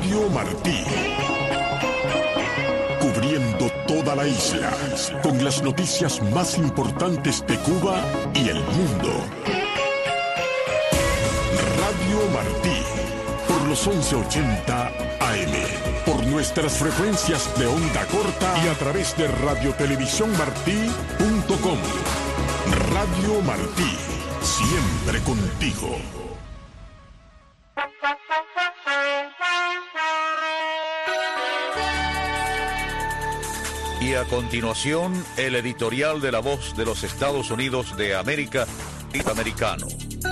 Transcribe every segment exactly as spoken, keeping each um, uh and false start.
Radio Martí. Cubriendo toda la isla, con las noticias más importantes de Cuba y el mundo. Radio Martí, por los once ochenta A M, por nuestras frecuencias de onda corta y a través de radiotelevisión martí punto com. Radio Martí, siempre contigo. Y a continuación, el editorial de La Voz de los Estados Unidos de América y americano.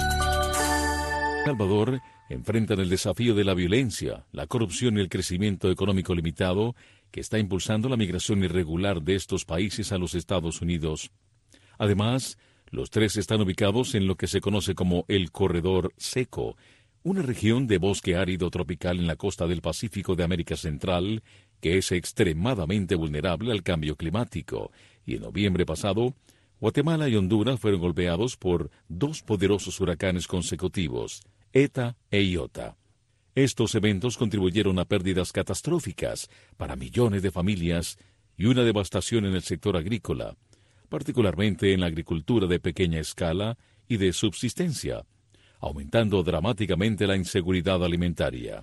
El Salvador enfrentan el desafío de la violencia, la corrupción y el crecimiento económico limitado que está impulsando la migración irregular de estos países a los Estados Unidos. Además, los tres están ubicados en lo que se conoce como el Corredor Seco, una región de bosque árido tropical en la costa del Pacífico de América Central, que es extremadamente vulnerable al cambio climático, y en noviembre pasado, Guatemala y Honduras fueron golpeados por dos poderosos huracanes consecutivos, Eta e Iota. Estos eventos contribuyeron a pérdidas catastróficas para millones de familias y una devastación en el sector agrícola, particularmente en la agricultura de pequeña escala y de subsistencia, aumentando dramáticamente la inseguridad alimentaria.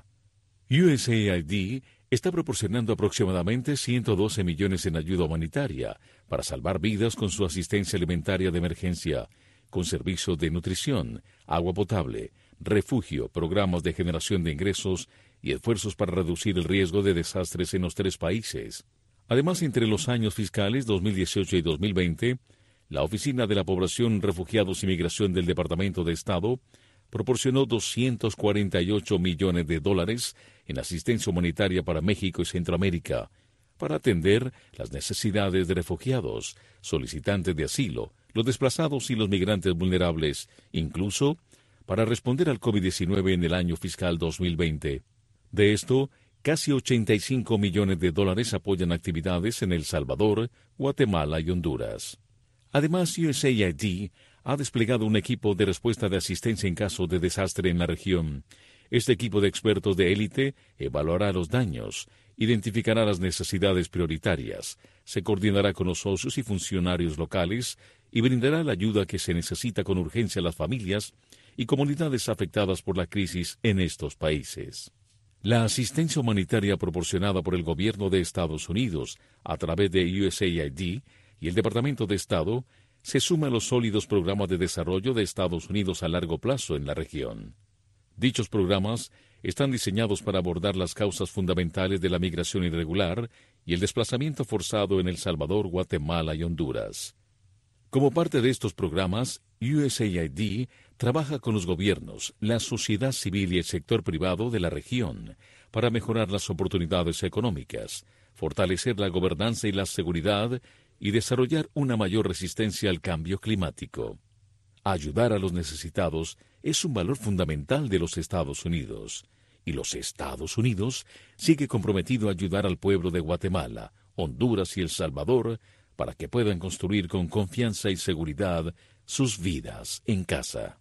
U S A I D está proporcionando aproximadamente ciento doce millones en ayuda humanitaria para salvar vidas con su asistencia alimentaria de emergencia, con servicios de nutrición, agua potable, refugio, programas de generación de ingresos y esfuerzos para reducir el riesgo de desastres en los tres países. Además, entre los años fiscales dos mil dieciocho y dos mil veinte, la Oficina de la Población, Refugiados y Migración del Departamento de Estado proporcionó doscientos cuarenta y ocho millones de dólares en asistencia humanitaria para México y Centroamérica, para atender las necesidades de refugiados, solicitantes de asilo, los desplazados y los migrantes vulnerables, incluso para responder al COVID diecinueve en el año fiscal dos mil veinte. De esto, casi ochenta y cinco millones de dólares apoyan actividades en El Salvador, Guatemala y Honduras. Además, U S A I D ha desplegado un equipo de respuesta de asistencia en caso de desastre en la región. Este equipo de expertos de élite evaluará los daños, identificará las necesidades prioritarias, se coordinará con los socios y funcionarios locales y brindará la ayuda que se necesita con urgencia a las familias y comunidades afectadas por la crisis en estos países. La asistencia humanitaria proporcionada por el gobierno de Estados Unidos a través de U S A I D y el Departamento de Estado se suma a los sólidos programas de desarrollo de Estados Unidos a largo plazo en la región. Dichos programas están diseñados para abordar las causas fundamentales de la migración irregular y el desplazamiento forzado en El Salvador, Guatemala y Honduras. Como parte de estos programas, U S A I D trabaja con los gobiernos, la sociedad civil y el sector privado de la región para mejorar las oportunidades económicas, fortalecer la gobernanza y la seguridad y desarrollar una mayor resistencia al cambio climático. Ayudar a los necesitados es un valor fundamental de los Estados Unidos, y los Estados Unidos sigue comprometido a ayudar al pueblo de Guatemala, Honduras y El Salvador para que puedan construir con confianza y seguridad sus vidas en casa.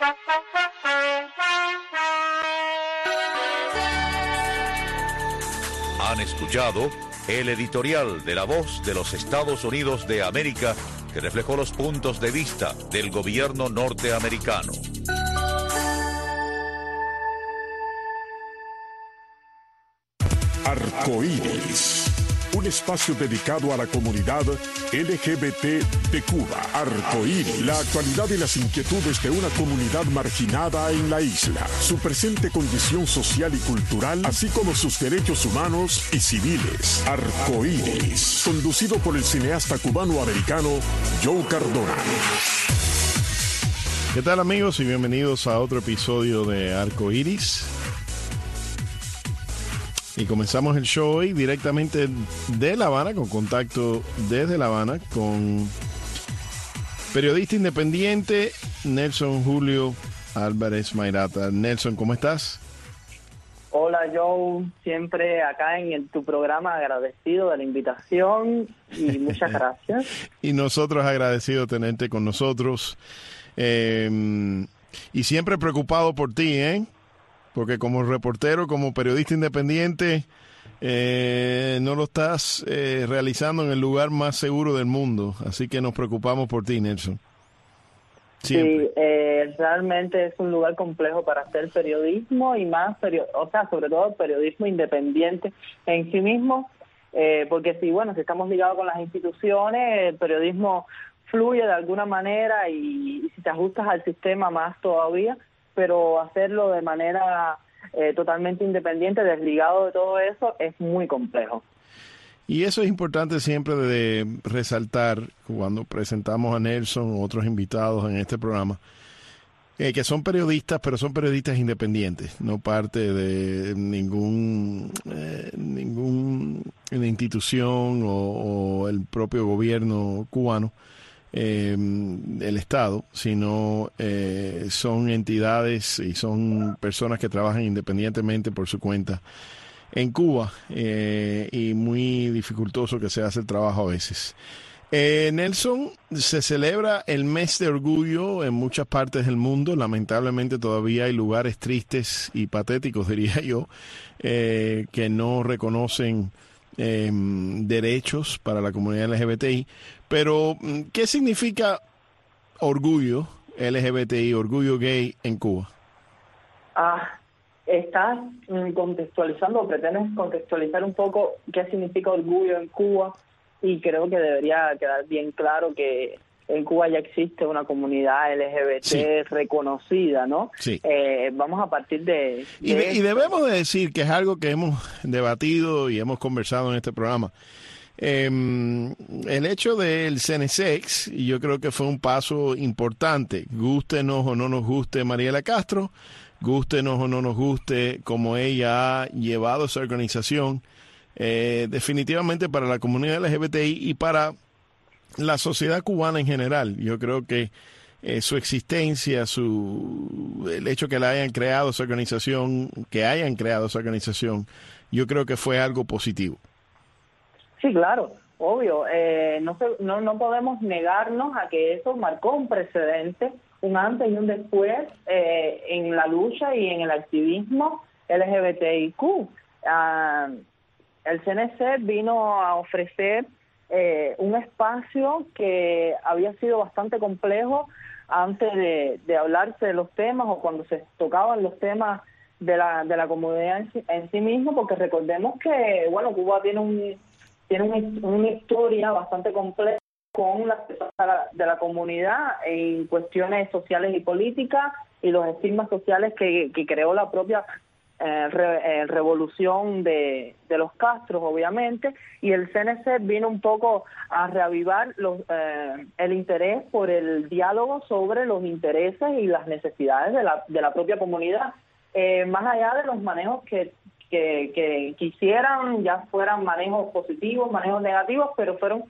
Han escuchado el editorial de La Voz de los Estados Unidos de América, que reflejó los puntos de vista del gobierno norteamericano. Arcoíris, un espacio dedicado a la comunidad L G B T de Cuba. Arcoíris, la actualidad y las inquietudes de una comunidad marginada en la isla, su presente condición social y cultural, así como sus derechos humanos y civiles. Arcoíris, conducido por el cineasta cubano-americano Joe Cardona. ¿Qué tal, amigos? Y bienvenidos a otro episodio de Arcoíris. Y comenzamos el show hoy directamente de La Habana, con contacto desde La Habana con periodista independiente Nelson Julio Álvarez Mairata. Nelson, ¿cómo estás? Hola, Joe, siempre acá en el, tu programa, agradecido de la invitación y muchas gracias. Y nosotros agradecidos de tenerte con nosotros, eh, y siempre preocupado por ti, ¿eh? porque como reportero, como periodista independiente, eh, no lo estás eh, realizando en el lugar más seguro del mundo. Así que nos preocupamos por ti, Nelson. Siempre. Sí, eh, realmente es un lugar complejo para hacer periodismo y más, perio- o sea, sobre todo periodismo independiente en sí mismo, eh, porque si, bueno, si estamos ligados con las instituciones, el periodismo fluye de alguna manera y, y si te ajustas al sistema más todavía, pero hacerlo de manera eh, totalmente independiente, desligado de todo eso, es muy complejo. Y eso es importante siempre de resaltar cuando presentamos a Nelson u otros invitados en este programa, eh, que son periodistas, pero son periodistas independientes, no parte de ningún eh, ningún institución o, o el propio gobierno cubano, eh, el Estado, sino eh, son entidades y son personas que trabajan independientemente por su cuenta en Cuba, eh, y muy dificultoso que se hace el trabajo a veces. Eh, Nelson, se celebra el mes de orgullo en muchas partes del mundo. Lamentablemente todavía hay lugares tristes y patéticos, diría yo, eh, que no reconocen eh, derechos para la comunidad L G B T I. Pero, ¿qué significa orgullo L G B T I, orgullo gay en Cuba? Ah, estás contextualizando, o pretendes contextualizar un poco qué significa orgullo en Cuba, y creo que debería quedar bien claro que en Cuba ya existe una comunidad L G B T sí. reconocida, ¿no? Sí. Eh, vamos a partir de... de y, de, y debemos de decir que es algo que hemos debatido y hemos conversado en este programa. Eh, el hecho del Cenesex, y yo creo que fue un paso importante, gústenos o no nos guste Mariela Castro, gústenos o no nos guste como ella ha llevado esa organización, eh, definitivamente para la comunidad L G B T I y para la sociedad cubana en general. Yo creo que eh, su existencia, su el hecho que la hayan creado esa organización, que hayan creado esa organización, yo creo que fue algo positivo. Sí, claro, obvio. Eh, no, se, no, no podemos negarnos a que eso marcó un precedente, un antes y un después eh, en la lucha y en el activismo L G B T I Q. Uh, el C N C vino a ofrecer eh, un espacio que había sido bastante complejo antes de, de hablarse de los temas o cuando se tocaban los temas de la, de la comunidad en sí, en sí mismo, porque recordemos que, bueno, Cuba tiene un tiene un, una historia bastante compleja con las personas de la, de la comunidad en cuestiones sociales y políticas y los estigmas sociales que, que creó la propia eh, re, eh, revolución de, de los Castros, obviamente, y el C N C vino un poco a reavivar los, eh, el interés por el diálogo sobre los intereses y las necesidades de la, de la propia comunidad, eh, más allá de los manejos que Que, que quisieran, ya fueran manejos positivos, manejos negativos, pero fueron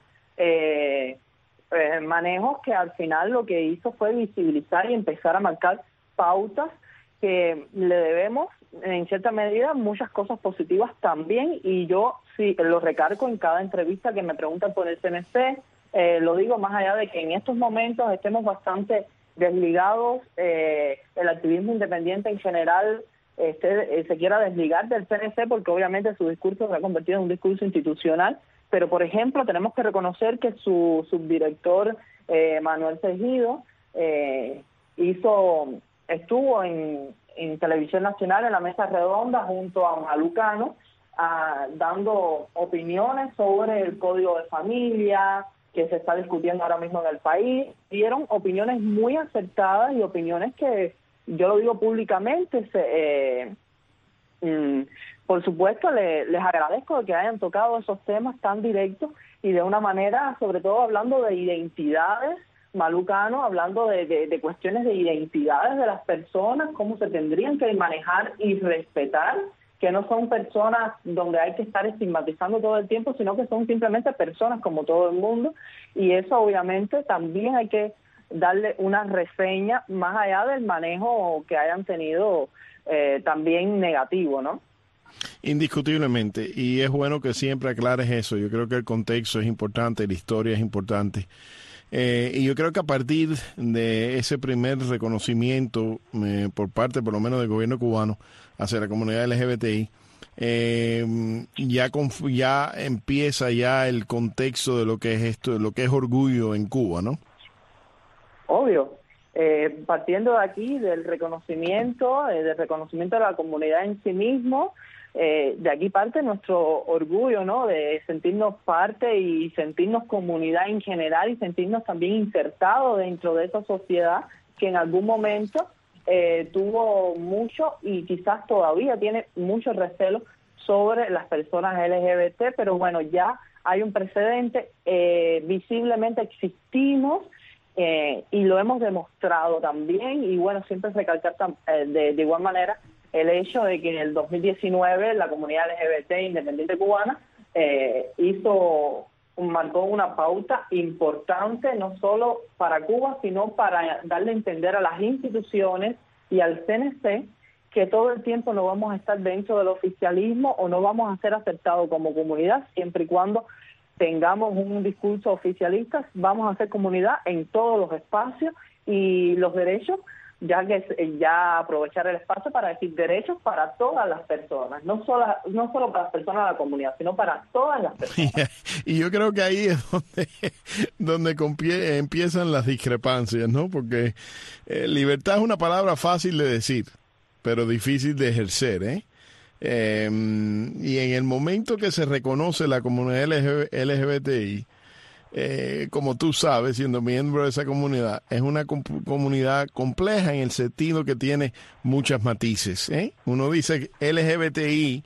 eh, eh, manejos que al final lo que hizo fue visibilizar y empezar a marcar pautas que le debemos, en cierta medida, muchas cosas positivas también, y yo sí lo recargo en cada entrevista que me preguntan por el C N C, eh, lo digo más allá de que en estos momentos estemos bastante desligados, eh, el activismo independiente en general, Este, eh, se quiera desligar del C N C porque obviamente su discurso se ha convertido en un discurso institucional, pero por ejemplo tenemos que reconocer que su subdirector eh, Manuel Tejido eh, hizo estuvo en, en Televisión Nacional en la mesa redonda junto a Malucano a, dando opiniones sobre el código de familia que se está discutiendo ahora mismo en el país. Dieron opiniones muy acertadas y opiniones que yo lo digo públicamente, se, eh, mm, por supuesto le, les agradezco que hayan tocado esos temas tan directos y de una manera, sobre todo hablando de identidades, Malucano, hablando de, de, de cuestiones de identidades de las personas, cómo se tendrían que manejar y respetar, que no son personas donde hay que estar estigmatizando todo el tiempo, sino que son simplemente personas como todo el mundo, y eso obviamente también hay que darle una reseña más allá del manejo que hayan tenido eh, también negativo, ¿no? Indiscutiblemente, y es bueno que siempre aclares eso. Yo creo que el contexto es importante, la historia es importante. Eh, y yo creo que a partir de ese primer reconocimiento eh, por parte, por lo menos, del gobierno cubano hacia la comunidad L G B T I, eh, ya, conf- ya empieza ya el contexto de lo que es esto, de lo que es orgullo en Cuba, ¿no? Obvio. Eh, partiendo de aquí, del reconocimiento, eh, del reconocimiento de la comunidad en sí mismo, eh, de aquí parte nuestro orgullo, ¿no? De sentirnos parte y sentirnos comunidad en general y sentirnos también insertados dentro de esa sociedad que en algún momento eh, tuvo mucho y quizás todavía tiene mucho recelo sobre las personas L G B T, pero bueno, ya hay un precedente, eh, visiblemente existimos. Eh, y lo hemos demostrado también, y bueno, siempre recalcar eh, de, de igual manera el hecho de que en el dos mil diecinueve la comunidad L G B T independiente cubana eh, hizo, marcó una pauta importante no solo para Cuba, sino para darle a entender a las instituciones y al C N C que todo el tiempo no vamos a estar dentro del oficialismo o no vamos a ser aceptados como comunidad, siempre y cuando tengamos un discurso oficialista, vamos a hacer comunidad en todos los espacios y los derechos, ya que ya aprovechar el espacio para decir derechos para todas las personas, no solo, no solo para las personas de la comunidad, sino para todas las personas. Y yo creo que ahí es donde, donde compie, empiezan las discrepancias, ¿no? Porque eh, libertad es una palabra fácil de decir, pero difícil de ejercer, ¿eh? Eh, y en el momento que se reconoce la comunidad L G B T I, eh, como tú sabes, siendo miembro de esa comunidad, es una com- comunidad compleja en el sentido que tiene muchas matices, ¿eh? Uno dice L G B T I,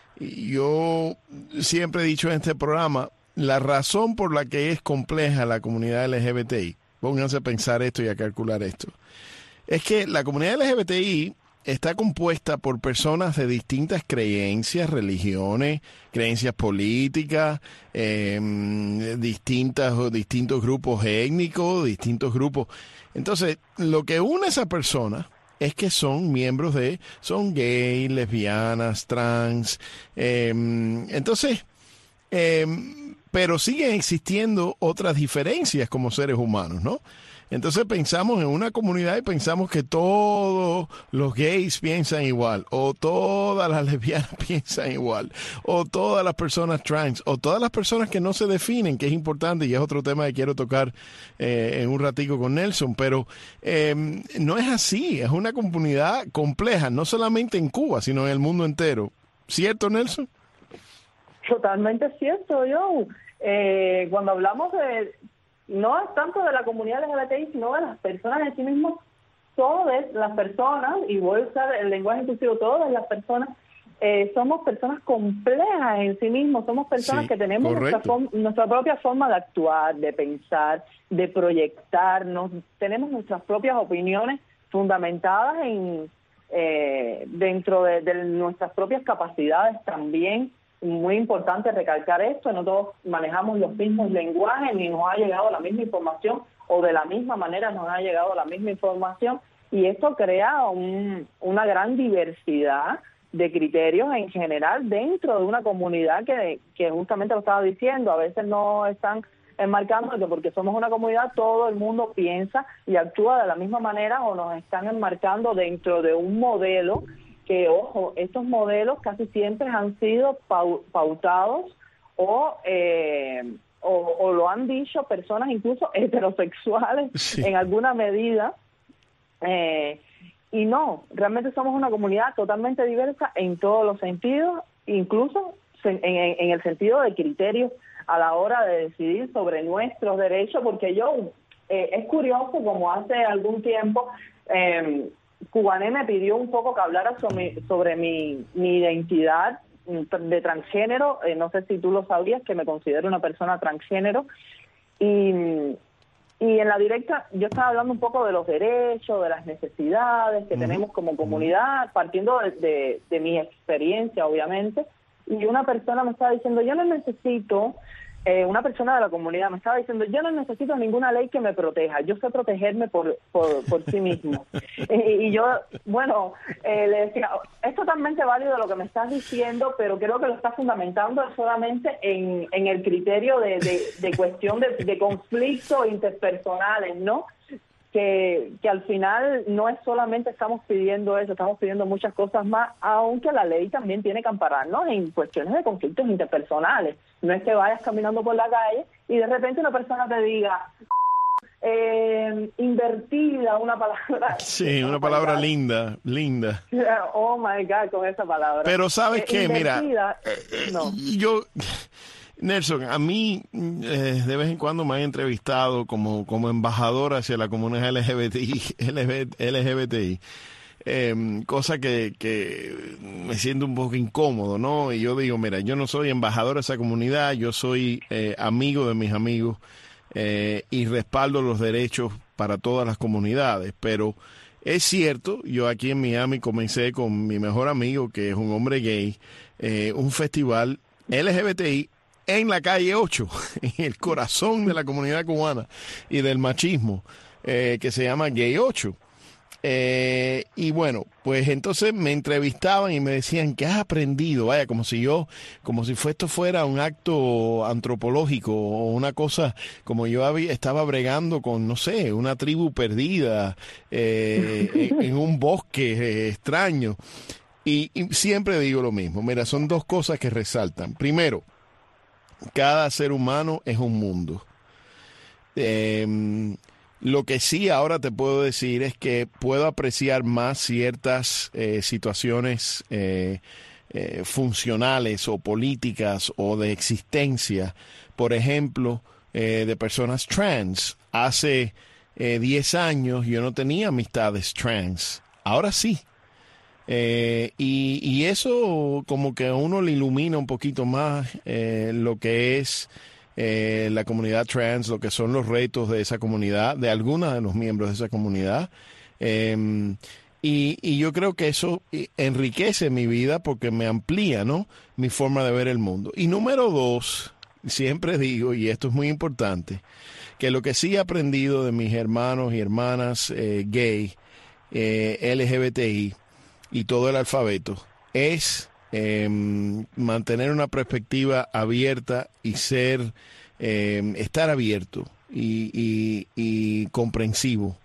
y yo siempre he dicho en este programa, la razón por la que es compleja la comunidad L G B T I, pónganse a pensar esto y a calcular esto, es que la comunidad L G B T I está compuesta por personas de distintas creencias, religiones, creencias políticas, eh, distintas, distintos grupos étnicos, distintos grupos. Entonces, lo que une a esas personas es que son miembros de, son gay, lesbianas, trans. Eh, entonces, eh, pero siguen existiendo otras diferencias como seres humanos, ¿no? Entonces pensamos en una comunidad y pensamos que todos los gays piensan igual, o todas las lesbianas piensan igual, o todas las personas trans, o todas las personas que no se definen, que es importante y es otro tema que quiero tocar eh, en un ratico con Nelson, pero eh, no es así, es una comunidad compleja, no solamente en Cuba, sino en el mundo entero. ¿Cierto, Nelson? Totalmente cierto, Joe. Eh, cuando hablamos de... no es tanto de la comunidad L G B T I, sino de las personas en sí mismas, todas las personas, y voy a usar el lenguaje inclusivo, todas las personas, eh, somos personas complejas en sí mismos, somos personas sí, que tenemos nuestra, form, nuestra propia forma de actuar, de pensar, de proyectarnos, tenemos nuestras propias opiniones fundamentadas en eh, dentro de, de nuestras propias capacidades también. Muy importante recalcar esto, no todos manejamos los mismos lenguajes ni nos ha llegado la misma información o de la misma manera nos ha llegado la misma información y esto crea un, una gran diversidad de criterios en general dentro de una comunidad que, que justamente lo estaba diciendo, a veces no están enmarcando que porque somos una comunidad todo el mundo piensa y actúa de la misma manera o nos están enmarcando dentro de un modelo que, ojo, estos modelos casi siempre han sido pau- pautados o, eh, o, o lo han dicho personas incluso heterosexuales sí. en alguna medida. Eh, y no, realmente somos una comunidad totalmente diversa en todos los sentidos, incluso en, en, en el sentido de criterios a la hora de decidir sobre nuestros derechos, porque yo, eh, es curioso como hace algún tiempo... Eh, Cubané me pidió un poco que hablara sobre, sobre mi, mi identidad de transgénero, eh, no sé si tú lo sabías, que me considero una persona transgénero, y, y en la directa yo estaba hablando un poco de los derechos, de las necesidades que uh-huh. tenemos como comunidad, partiendo de, de, de mi experiencia, obviamente, y una persona me estaba diciendo, yo no necesito eh, una persona de la comunidad me estaba diciendo, yo no necesito ninguna ley que me proteja, yo sé protegerme por por, por sí mismo. y, y yo, bueno, eh, le decía, es totalmente válido lo que me estás diciendo, pero creo que lo estás fundamentando solamente en, en el criterio de, de, de cuestión de, de conflictos interpersonales, ¿no? Que, que al final no es solamente estamos pidiendo eso, estamos pidiendo muchas cosas más, aunque la ley también tiene que ampararnos en cuestiones de conflictos interpersonales. No es que vayas caminando por la calle y de repente una persona te diga eh, invertida, una palabra. Sí, una palabra linda, linda. Oh my God, con esa palabra. Pero ¿sabes eh, qué? Mira, no. yo... Nelson, a mí eh, de vez en cuando me han entrevistado como, como embajador hacia la comunidad L G B T I, L G B T I eh, cosa que, que me siento un poco incómodo, ¿no? Y yo digo, mira, yo no soy embajador de esa comunidad, yo soy eh, amigo de mis amigos eh, y respaldo los derechos para todas las comunidades, pero es cierto, yo aquí en Miami comencé con mi mejor amigo, que es un hombre gay, eh, un festival L G B T I en la calle ocho, en el corazón de la comunidad cubana y del machismo, eh, que se llama Gay ocho. Eh, y bueno, pues entonces me entrevistaban y me decían, ¿qué has aprendido? Vaya, como si yo, como si fue, esto fuera un acto antropológico o una cosa, como yo había, estaba bregando con, no sé, una tribu perdida eh, en, en un bosque eh, extraño. Y, y siempre digo lo mismo. Mira, son dos cosas que resaltan. Primero, cada ser humano es un mundo. Eh, lo que sí ahora te puedo decir es que puedo apreciar más ciertas eh, situaciones eh, eh, funcionales o políticas o de existencia. Por ejemplo, eh, de personas trans. Hace eh, diez años yo no tenía amistades trans. Ahora sí. Eh, y, y eso como que a uno le ilumina un poquito más eh, lo que es eh, la comunidad trans, lo que son los retos de esa comunidad, de algunos de los miembros de esa comunidad. Eh, y, y yo creo que eso enriquece mi vida porque me amplía, ¿no?, mi forma de ver el mundo. Y número dos, siempre digo, y esto es muy importante, que lo que sí he aprendido de mis hermanos y hermanas eh, gay, eh, L G B T I, y todo el alfabeto, es eh, mantener una perspectiva abierta y ser, eh, estar abierto y, y, y comprensivo.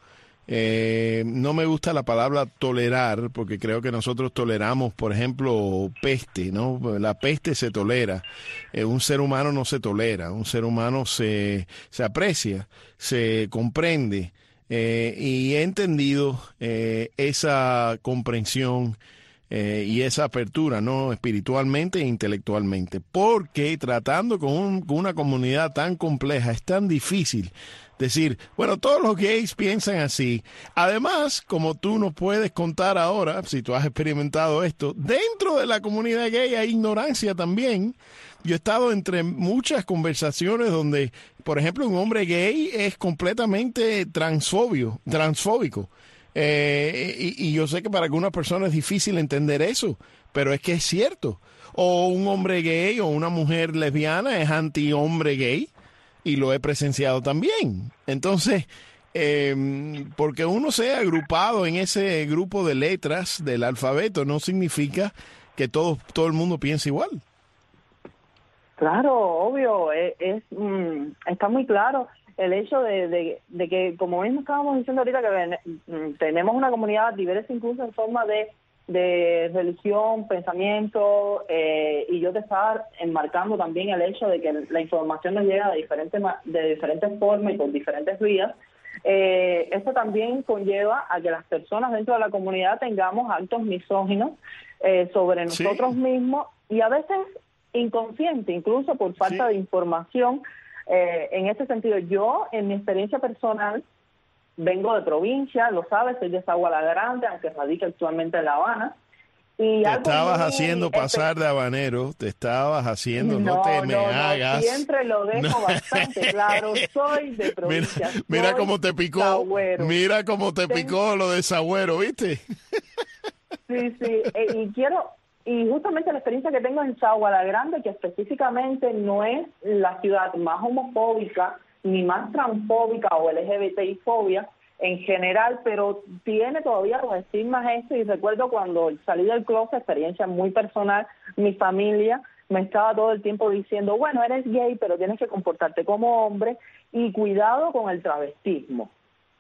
Eh, no me gusta la palabra tolerar, porque creo que nosotros toleramos, por ejemplo, peste, ¿no? La peste se tolera. Eh, un ser humano no se tolera, un ser humano se, se aprecia, se comprende. Eh, y he entendido eh, esa comprensión eh, y esa apertura, ¿no?, espiritualmente e intelectualmente, porque tratando con, un, con una comunidad tan compleja es tan difícil decir, bueno, todos los gays piensan así. Además, como tú nos puedes contar ahora, si tú has experimentado esto, dentro de la comunidad gay hay ignorancia también. Yo he estado entre muchas conversaciones donde, por ejemplo, un hombre gay es completamente transfobio, transfóbico. Eh, y, y yo sé que para algunas personas es difícil entender eso, pero es que es cierto. O un hombre gay o una mujer lesbiana es anti-hombre gay, y lo he presenciado también. Entonces, eh, porque uno sea agrupado en ese grupo de letras del alfabeto no significa que todo, todo el mundo piense igual. Claro, obvio, es, es mm, está muy claro el hecho de, de, de que, como mismo estábamos diciendo ahorita, que mm, tenemos una comunidad diversa incluso en forma de, de religión, pensamiento, eh, y yo te estaba enmarcando también el hecho de que la información nos llega de diferentes, de diferentes formas y por diferentes vías. Eh, esto también conlleva a que las personas dentro de la comunidad tengamos actos misóginos eh, sobre nosotros sí. mismos, y a veces inconsciente, incluso por falta sí. de información. Eh, en ese sentido, yo, en mi experiencia personal, vengo de provincia, lo sabes, soy de Sagua la Grande, aunque radico actualmente en La Habana. Y te estabas muy, haciendo pasar de habanero, te estabas haciendo, no, no te me no, hagas. No, siempre lo dejo no. bastante claro, soy de provincia. Mira, mira cómo te picó, sagüero. Mira cómo te picó lo de Sagüero, ¿viste? Sí, sí, eh, y quiero y justamente la experiencia que tengo en Sagua la Grande, que específicamente no es la ciudad más homofóbica ni más transfóbica o L G B T I-fobia en general, pero tiene todavía los estigmas esto, y recuerdo cuando salí del closet, experiencia muy personal, mi familia me estaba todo el tiempo diciendo, bueno, eres gay, pero tienes que comportarte como hombre, y cuidado con el travestismo.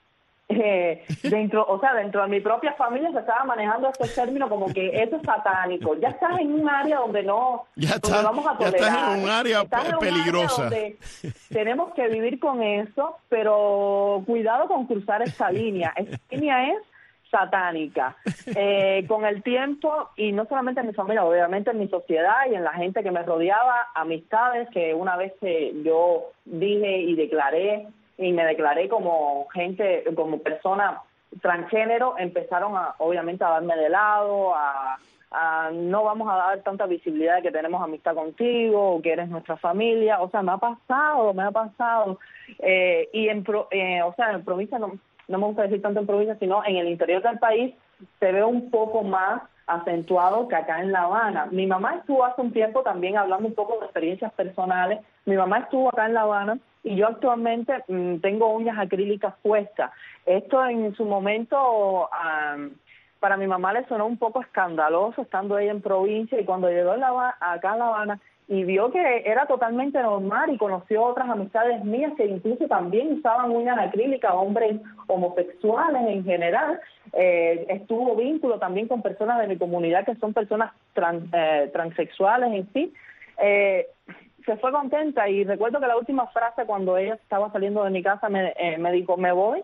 Eh, dentro, o sea, dentro de mi propia familia se estaba manejando este término como que eso es satánico. Ya estás en un área donde no, ya donde está, vamos a tolerar. Ya estás en un área estás en un peligrosa. área donde tenemos que vivir con eso, pero cuidado con cruzar esa línea. Esa línea es satánica. Eh, con el tiempo, y no solamente en mi familia, obviamente en mi sociedad y en la gente que me rodeaba, amistades que una vez que yo dije y declaré y me declaré como gente, como persona transgénero, empezaron a, obviamente, a darme de lado, a, a no vamos a dar tanta visibilidad de que tenemos amistad contigo, o que eres nuestra familia. O sea, me ha pasado, me ha pasado. Eh, y en, pro, eh, o sea, en provincia, no, no me gusta decir tanto en provincia, sino en el interior del país, se ve un poco más acentuado que acá en La Habana. Mi mamá estuvo hace un tiempo también hablando un poco de experiencias personales. Mi mamá estuvo acá en La Habana, y yo actualmente mmm, tengo uñas acrílicas puestas. Esto en su momento um, para mi mamá le sonó un poco escandaloso estando ella en provincia, y cuando llegó a la, acá a La Habana y vio que era totalmente normal, y conoció otras amistades mías que incluso también usaban uñas acrílicas, hombres homosexuales en general, eh, estuvo vínculo también con personas de mi comunidad que son personas trans, eh, transexuales en sí. Eh, se fue contenta, y recuerdo que la última frase cuando ella estaba saliendo de mi casa me, eh, me dijo, me voy,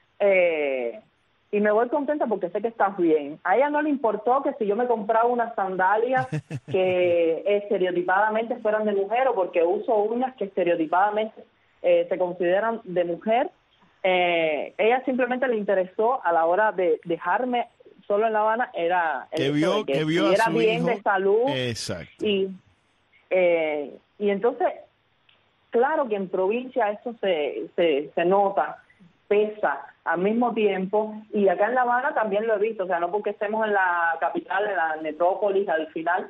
eh, y me voy contenta porque sé que estás bien. A ella no le importó que si yo me compraba unas sandalias que estereotipadamente fueran de mujer, o porque uso uñas que estereotipadamente eh, se consideran de mujer. Eh, ella simplemente le interesó a la hora de dejarme solo en La Habana, era el que hecho vio, de que, que vio si a era su bien hijo. de salud. Exacto. Y Eh, y entonces, claro que en provincia esto se, se, se nota, pesa al mismo tiempo, y acá en La Habana también lo he visto. O sea, no porque estemos en la capital, en la metrópolis, al final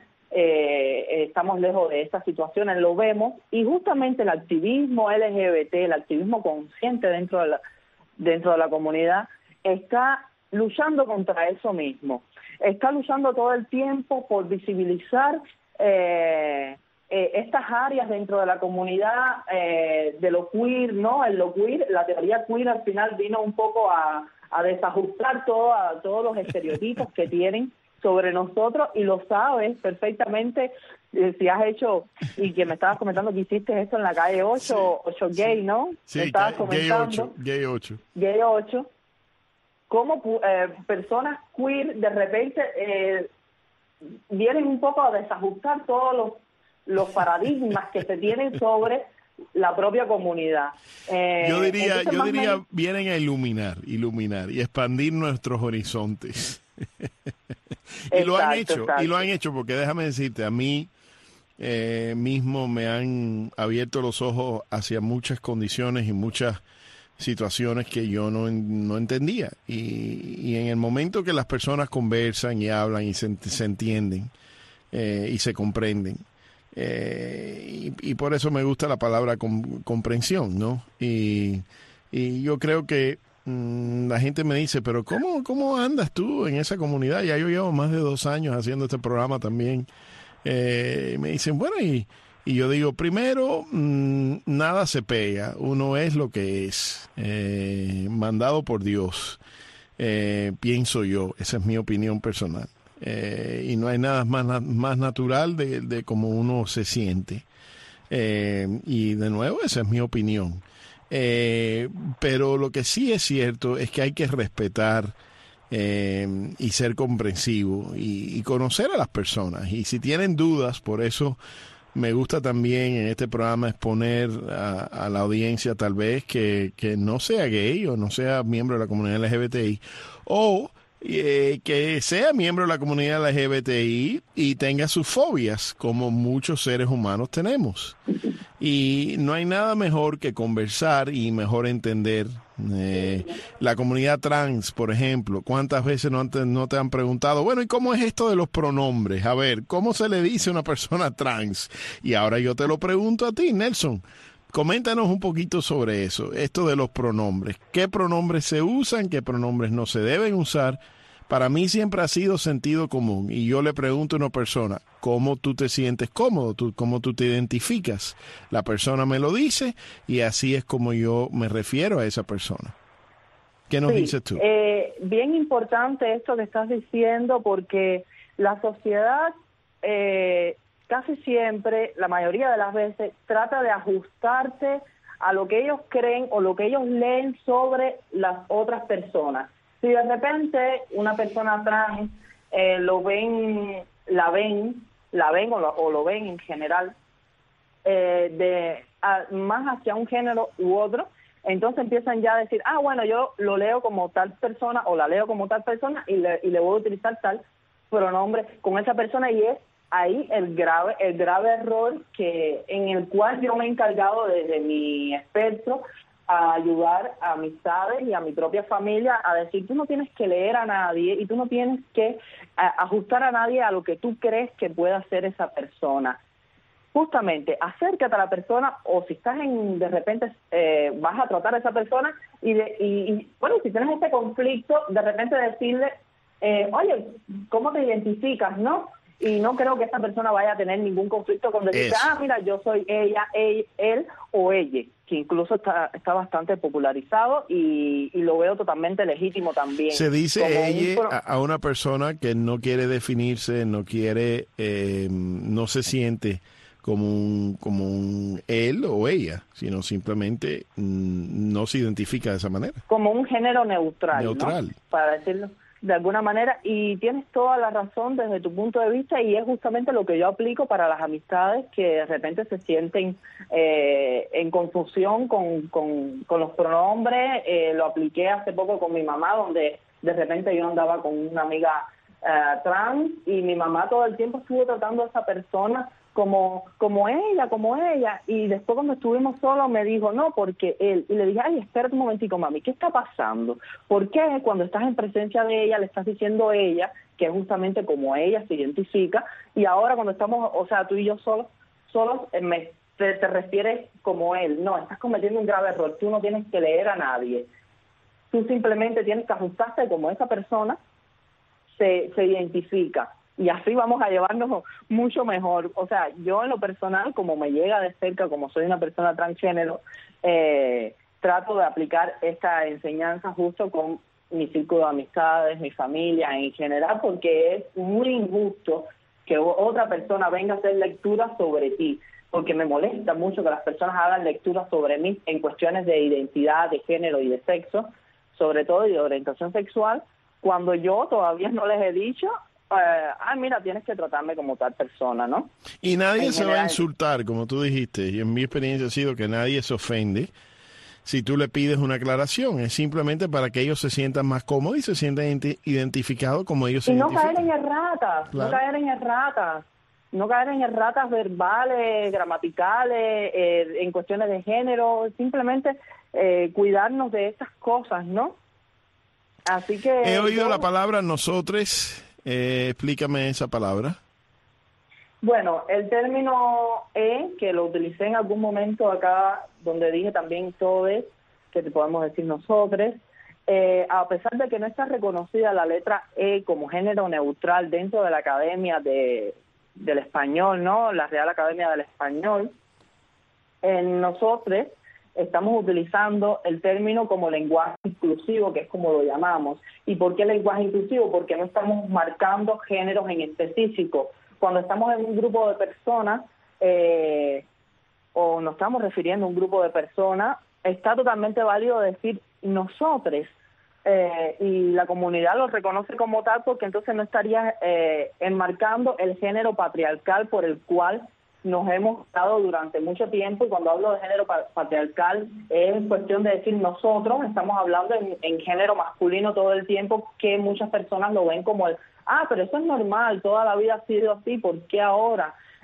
eh, estamos lejos de estas situaciones, lo vemos, y justamente el activismo L G B T, el activismo consciente dentro de la, dentro de la comunidad, está luchando contra eso mismo, está luchando todo el tiempo por visibilizar eh, Eh, estas áreas dentro de la comunidad eh, de lo queer, ¿no? En lo queer, la teoría queer al final vino un poco a, a desajustar todo, a, todos los estereotipos que tienen sobre nosotros, y lo sabes perfectamente eh, si has hecho, y que me estabas comentando que hiciste esto en la calle ocho, sí, ocho gay, sí. ¿no? Sí, me estabas comentando, gay ocho. Gay ocho. Cómo eh, personas queer de repente eh, vienen un poco a desajustar todos los los paradigmas que se tienen sobre la propia comunidad. Eh, yo diría, yo diría, menos... vienen a iluminar, iluminar y expandir nuestros horizontes. y exacto, lo han hecho, exacto. y lo han hecho porque déjame decirte, a mí eh, mismo me han abierto los ojos hacia muchas condiciones y muchas situaciones que yo no, no entendía. Y, y en el momento que las personas conversan y hablan y se, se entienden eh, y se comprenden, Eh, y, y por eso me gusta la palabra com, comprensión, ¿no? Y, y yo creo que mmm, la gente me dice, pero ¿cómo, ¿cómo andas tú en esa comunidad? Ya yo llevo más de dos años haciendo este programa también. Eh, y me dicen, bueno, y, y yo digo, primero, mmm, nada se pega, uno es lo que es, eh, mandado por Dios, eh, pienso yo, esa es mi opinión personal. Eh, y no hay nada más, más natural de, de cómo uno se siente. Eh, y de nuevo, esa es mi opinión. Eh, pero lo que sí es cierto es que hay que respetar eh, y ser comprensivo y, y conocer a las personas. Y si tienen dudas, por eso me gusta también en este programa exponer a, a la audiencia tal vez que, que no sea gay o no sea miembro de la comunidad L G B T I, o Eh, que sea miembro de la comunidad L G B T I y tenga sus fobias, como muchos seres humanos tenemos. Y no hay nada mejor que conversar y mejor entender eh, la comunidad trans, por ejemplo. ¿Cuántas veces no te, no te han preguntado, bueno, ¿y cómo es esto de los pronombres? A ver, ¿cómo se le dice a una persona trans? Y ahora yo te lo pregunto a ti, Nelson. Coméntanos un poquito sobre eso, esto de los pronombres. ¿Qué pronombres se usan? ¿Qué pronombres no se deben usar? Para mí siempre ha sido sentido común. Y yo le pregunto a una persona, ¿cómo tú te sientes cómodo? ¿Tú, ¿Cómo tú te identificas? La persona me lo dice y así es como yo me refiero a esa persona. ¿Qué nos sí, dices tú? Eh, bien importante esto que estás diciendo, porque la sociedad eh, casi siempre, la mayoría de las veces, trata de ajustarse a lo que ellos creen o lo que ellos leen sobre las otras personas. Si de repente una persona trans eh, lo ven, la ven, la ven o lo, o lo ven en general, eh, de a, más hacia un género u otro, entonces empiezan ya a decir, ah, bueno, yo lo leo como tal persona o la leo como tal persona y le, y le voy a utilizar tal pronombre con esa persona, y es ahí el grave, el grave error que en el cual yo me he encargado desde mi espectro a ayudar a amistades y a mi propia familia a decir, tú no tienes que leer a nadie y tú no tienes que a, ajustar a nadie a lo que tú crees que pueda hacer esa persona. Justamente, acércate a la persona, o si estás en, de repente eh, vas a tratar a esa persona y, de, y, y bueno, si tienes este conflicto, de repente decirle, eh, oye, ¿cómo te identificas, no? Y no creo que esta persona vaya a tener ningún conflicto con decir, ah, mira, yo soy ella, él, él o ella, que incluso está, está bastante popularizado y, y lo veo totalmente legítimo también. Se dice Como ella un... a, a una persona que no quiere definirse, no quiere, eh, no se siente como un, como un él o ella, sino simplemente mm, no se identifica de esa manera. Como un género neutral, Neutral. ¿no? Para decirlo de alguna manera, y tienes toda la razón desde tu punto de vista, y es justamente lo que yo aplico para las amistades que de repente se sienten eh, en confusión con, con, con los pronombres. Eh, lo apliqué hace poco con mi mamá, donde de repente yo andaba con una amiga eh, trans y mi mamá todo el tiempo estuvo tratando a esa persona como como ella, como ella, y después cuando estuvimos solos me dijo, no, porque él, y le dije, ay, espérate un momentico, mami, ¿qué está pasando? ¿Por qué cuando estás en presencia de ella le estás diciendo ella, que es justamente como ella se identifica, y ahora cuando estamos, o sea, tú y yo solos, solos eh, me, te, te refieres como él? No, estás cometiendo un grave error, tú no tienes que leer a nadie, tú simplemente tienes que ajustarte como esa persona se, se identifica. Y así vamos a llevarnos mucho mejor. O sea, yo en lo personal, como me llega de cerca, como soy una persona transgénero, eh, trato de aplicar esta enseñanza justo con mi círculo de amistades, mi familia en general, porque es muy injusto que otra persona venga a hacer lecturas sobre ti, porque me molesta mucho que las personas hagan lecturas sobre mí en cuestiones de identidad, de género y de sexo, sobre todo y de orientación sexual, cuando yo todavía no les he dicho, ah, uh, mira, tienes que tratarme como tal persona, ¿no? Y nadie en se general. va a insultar, como tú dijiste, y en mi experiencia ha sido que nadie se ofende si tú le pides una aclaración. Es simplemente para que ellos se sientan más cómodos y se sientan identi- identificados como ellos se y no identifican. caer en erratas, Claro. no caer en erratas, no caer en erratas verbales, gramaticales, eh, en cuestiones de género, simplemente eh, cuidarnos de estas cosas, ¿no? Así que He oído yo, la palabra nosotros, eh, explícame esa palabra. Bueno, el término E, que lo utilicé en algún momento acá, donde dije también todes, que te podemos decir nosotros, eh, a pesar de que no está reconocida la letra E como género neutral dentro de la Academia de, del Español, ¿no? La Real Academia del Español, en nosotros estamos utilizando el término como lenguaje inclusivo, que es como lo llamamos. ¿Y por qué lenguaje inclusivo? Porque no estamos marcando géneros en específico. Cuando estamos en un grupo de personas, eh, o nos estamos refiriendo a un grupo de personas, está totalmente válido decir nosotros, eh, y la comunidad lo reconoce como tal, porque entonces no estaría eh, enmarcando el género patriarcal por el cual nos hemos dado durante mucho tiempo. Y cuando hablo de género patriarcal es cuestión de decir nosotros, estamos hablando en, en género masculino todo el tiempo, que muchas personas lo ven como el, ah, pero eso es normal, toda la vida ha sido así, ¿por qué ahora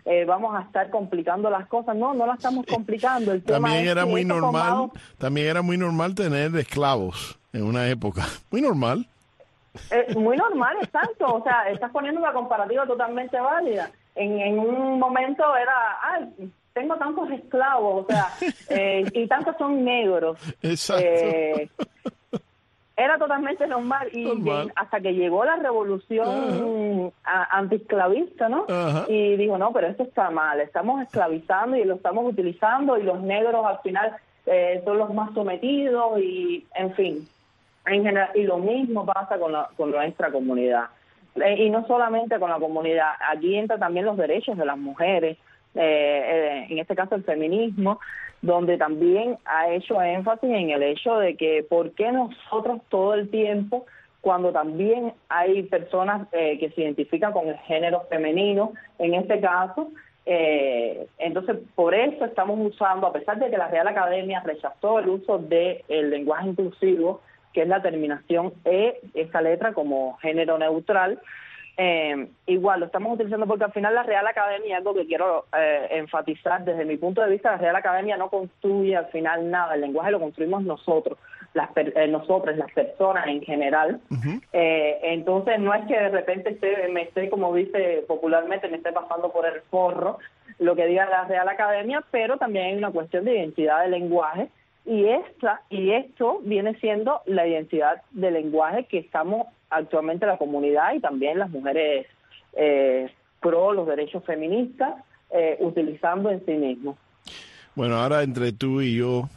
eh, vamos a estar complicando las cosas. No, no las estamos complicando. El tema también es era que muy normal, tomado... también era muy normal tener esclavos en una época. Muy normal. Eh, muy normal, exacto. O sea, estás poniendo una comparativa totalmente válida. En, en un momento era, ay, tengo tantos esclavos, o sea, eh, y tantos son negros. Exacto. Eh, era totalmente normal. Y normal. De, hasta que llegó la revolución a, antiesclavista, ¿no? Ajá. Y dijo, no, pero esto está mal, estamos esclavizando y lo estamos utilizando, y los negros al final eh, son los más sometidos, y en fin. En general, y lo mismo pasa con, la, con nuestra comunidad. Eh, y no solamente con la comunidad, aquí entran también los derechos de las mujeres, eh, eh, en este caso el feminismo, donde también ha hecho énfasis en el hecho de que por qué nosotros todo el tiempo, cuando también hay personas eh, que se identifican con el género femenino, en este caso, eh, entonces por eso estamos usando, a pesar de que la Real Academia rechazó el uso del lenguaje inclusivo, que es la terminación E, esa letra como género neutral, eh, igual lo estamos utilizando porque al final la Real Academia, algo que quiero eh, enfatizar desde mi punto de vista, la Real Academia no construye al final nada, el lenguaje lo construimos nosotros, las per, eh, nosotros, las personas en general. Uh-huh. eh, entonces no es que de repente esté, me esté, como dice popularmente, me esté pasando por el forro lo que diga la Real Academia, pero también hay una cuestión de identidad del lenguaje. Y esta y esto viene siendo la identidad del lenguaje que estamos actualmente la comunidad y también las mujeres eh, pro los derechos feministas eh, utilizando en sí mismos. Bueno, ahora entre tú y yo,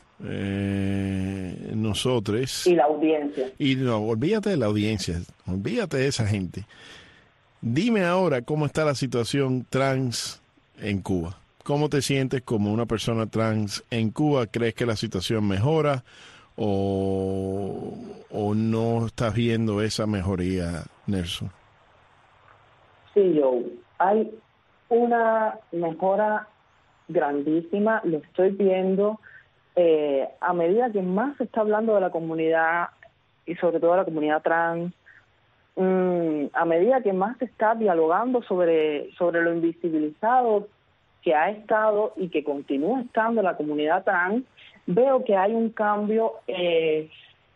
eh, nosotros... Y la audiencia. Y no, olvídate de la audiencia, olvídate de esa gente. Dime ahora cómo está la situación trans en Cuba. ¿Cómo te sientes como una persona trans en Cuba? ¿Crees que la situación mejora o, o no estás viendo esa mejoría, Nelson? Sí, Joe. Hay una mejora grandísima, lo estoy viendo eh, a medida que más se está hablando de la comunidad y sobre todo de la comunidad trans, mmm, a medida que más se está dialogando sobre, sobre lo invisibilizado que ha estado y que continúa estando la comunidad trans, veo que hay un cambio eh,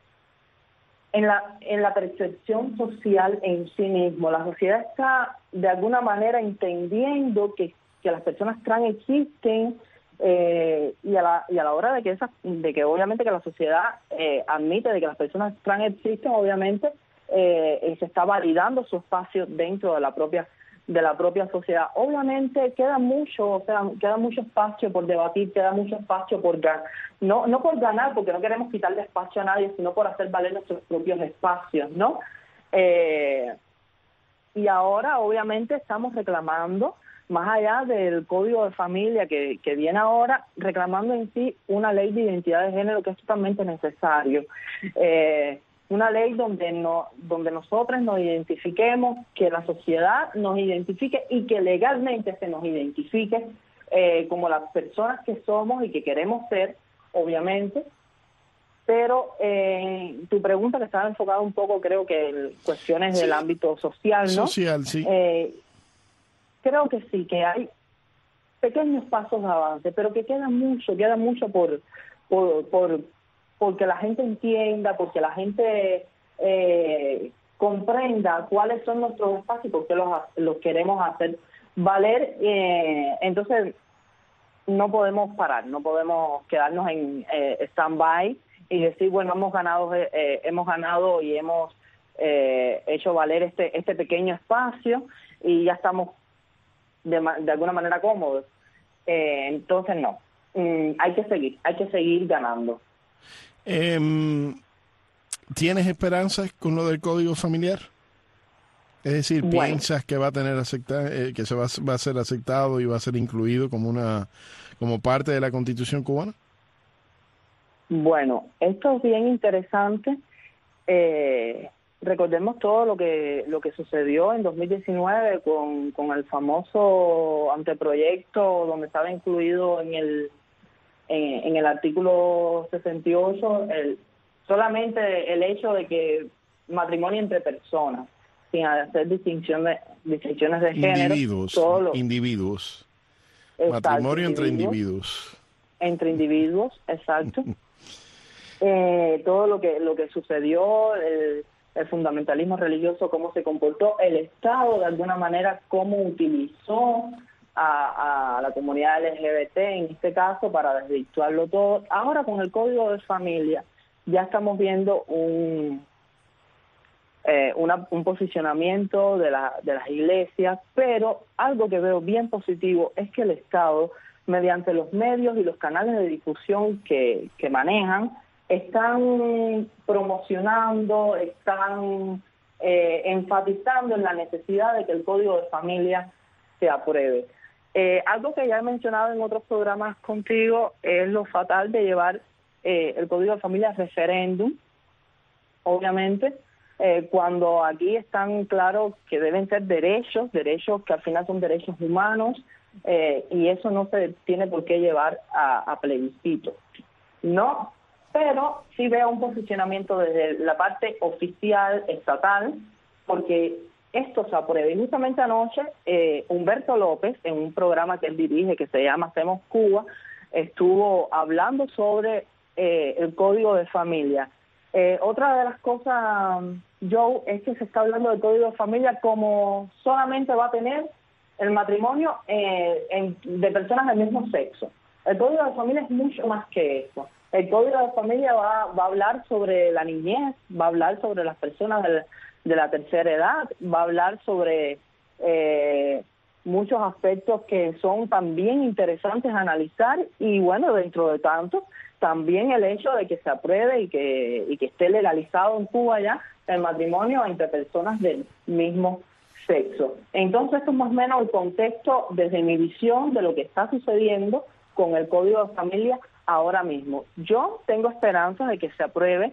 en la en la percepción social en sí mismo. La sociedad está de alguna manera entendiendo que, que las personas trans existen eh, y a la y a la hora de que esa, de que obviamente que la sociedad eh, admite de que las personas trans existen, obviamente eh, se está validando su espacio dentro de la propia de la propia sociedad. Obviamente queda mucho, o sea, queda mucho espacio por debatir, queda mucho espacio por ganar, no no por ganar, porque no queremos quitarle espacio a nadie, sino por hacer valer nuestros propios espacios, ¿no? Eh, y ahora, obviamente, estamos reclamando, más allá del Código de Familia que, que viene ahora, reclamando en sí una ley de identidad de género que es totalmente necesario. Eh, una ley donde no donde nosotros nos identifiquemos, que la sociedad nos identifique y que legalmente se nos identifique eh, como las personas que somos y que queremos ser, obviamente. Pero eh, tu pregunta que estaba enfocada un poco, creo que en cuestiones sí. del ámbito social, ¿no? Social, sí. Eh, creo que sí, que hay pequeños pasos de avance, pero que queda mucho, queda mucho por por, por porque la gente entienda, porque la gente eh, comprenda cuáles son nuestros espacios y por qué los, los queremos hacer valer. Eh, entonces, no podemos parar, no podemos quedarnos en eh, stand-by y decir, bueno, hemos ganado eh, hemos ganado y hemos eh, hecho valer este este pequeño espacio y ya estamos de, de alguna manera cómodos. Eh, entonces, no, mm, hay que seguir, hay que seguir ganando. Eh, ¿Tienes esperanzas con lo del Código Familiar? Es decir, bueno. ¿piensas que va a tener acepta, eh, que se va, va a ser aceptado y va a ser incluido como una como parte de la Constitución cubana? Bueno, esto es bien interesante. Eh, recordemos todo lo que lo que sucedió en dos mil diecinueve con, con el famoso anteproyecto donde estaba incluido en el En, en el artículo sesenta y ocho, el, solamente el hecho de que matrimonio entre personas, sin hacer distinción de, distinciones de género. Individuos, todo lo, individuos. Exacto, matrimonio entre individuos. individuos. Entre individuos, exacto. eh, todo lo que lo que sucedió, el, el fundamentalismo religioso, cómo se comportó, el Estado de alguna manera cómo utilizó a, a la comunidad L G B T en este caso para desvirtuarlo todo. Ahora con el Código de Familia ya estamos viendo un eh, una, un posicionamiento de, la, de las iglesias, pero algo que veo bien positivo es que el Estado, mediante los medios y los canales de difusión que, que manejan, están promocionando, están eh, enfatizando en la necesidad de que el Código de Familia se apruebe. Eh, algo que ya he mencionado en otros programas contigo es lo fatal de llevar eh, el Código de Familia a referéndum, obviamente, eh, cuando aquí están claros que deben ser derechos, derechos que al final son derechos humanos, eh, y eso no se tiene por qué llevar a, a plebiscito. No, pero sí veo un posicionamiento desde la parte oficial, estatal, porque esto se apruebe. Y justamente anoche, eh, Humberto López, en un programa que él dirige, que se llama Hacemos Cuba, estuvo hablando sobre eh, el Código de Familia. Eh, otra de las cosas, Joe, es que se está hablando del Código de Familia como solamente va a tener el matrimonio eh, en, de personas del mismo sexo. El Código de Familia es mucho más que eso. El Código de Familia va, va a hablar sobre la niñez, va a hablar sobre las personas del, de la tercera edad, va a hablar sobre eh, muchos aspectos que son también interesantes a analizar, y bueno, dentro de tanto, también el hecho de que se apruebe y que, y que esté legalizado en Cuba ya el matrimonio entre personas del mismo sexo. Entonces, esto es más o menos el contexto desde mi visión de lo que está sucediendo con el Código de Familia ahora mismo. Yo tengo esperanza de que se apruebe,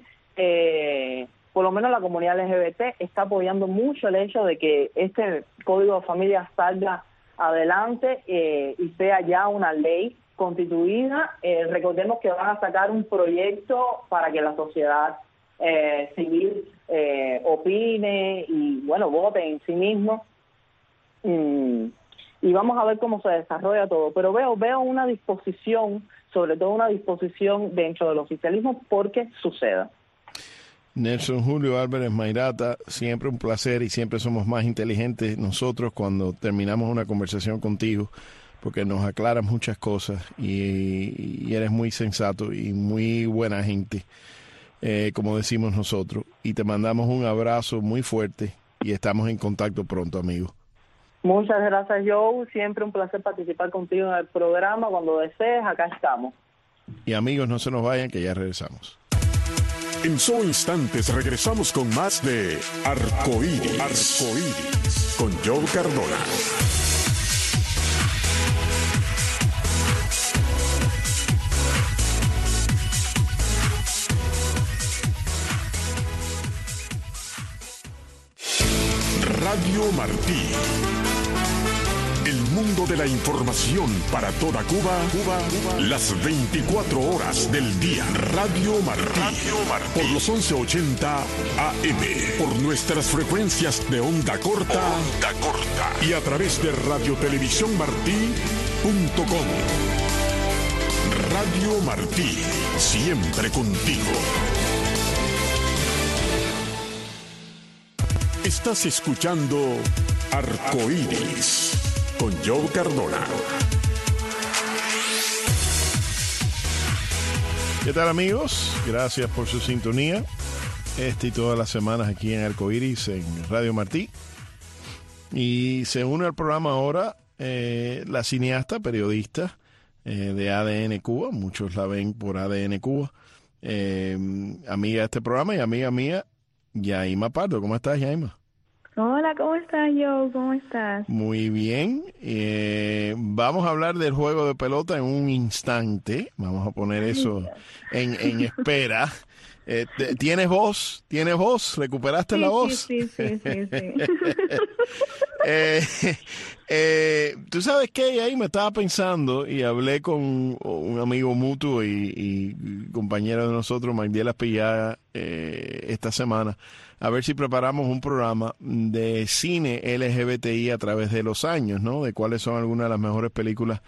eh, por lo menos la comunidad L G B T está apoyando mucho el hecho de que este Código de Familia salga adelante eh, y sea ya una ley constituida. Eh, recordemos que van a sacar un proyecto para que la sociedad eh, civil eh, opine y, bueno, vote en sí mismo. Mm, y vamos a ver cómo se desarrolla todo. Pero veo, veo una disposición, sobre todo una disposición dentro del oficialismo porque suceda. Nelson Julio Álvarez Mairata, siempre un placer, y siempre somos más inteligentes nosotros cuando terminamos una conversación contigo, porque nos aclaras muchas cosas y, y eres muy sensato y muy buena gente, eh, como decimos nosotros. Y te mandamos un abrazo muy fuerte y estamos en contacto pronto, amigo. Muchas gracias, Joe. Siempre un placer participar contigo en el programa. Cuando desees, acá estamos. Y amigos, no se nos vayan, que ya regresamos. En solo instantes regresamos con más de Arcoíris, Arcoíris con Joe Cardona. Radio Martí. El mundo de la información para toda Cuba, Cuba, Cuba, las veinticuatro horas del día. Radio Martí. Radio Martí. Por los once ochenta A M. Por nuestras frecuencias de onda corta. Onda corta. Y a través de radiotelevisión martí punto com. Radio Martí. Siempre contigo. Estás escuchando Arcoíris con Joe Cardona. ¿Qué tal, amigos? Gracias por su sintonía. Este y todas las semanas aquí en Arcoíris en Radio Martí. Y se une al programa ahora eh, la cineasta, periodista eh, de A D N Cuba. Muchos la ven por A D N Cuba. Eh, amiga de este programa y amiga mía, Yaima Pardo. ¿Cómo estás, Yaima? Hola, ¿cómo estás, Joe? ¿Cómo estás? Muy bien. Eh, vamos a hablar del juego de pelota en un instante. Vamos a poner eso en, en espera. Eh, ¿Tienes voz? ¿Tienes voz? ¿Recuperaste sí, la voz? Sí, sí, sí, sí. sí. eh, eh, ¿Tú sabes qué? Ahí me estaba pensando y hablé con un amigo mutuo y, y compañero de nosotros, Magdiela Pillaga, eh, esta semana, a ver si preparamos un programa de cine L G B T I a través de los años, ¿no? De cuáles son algunas de las mejores películas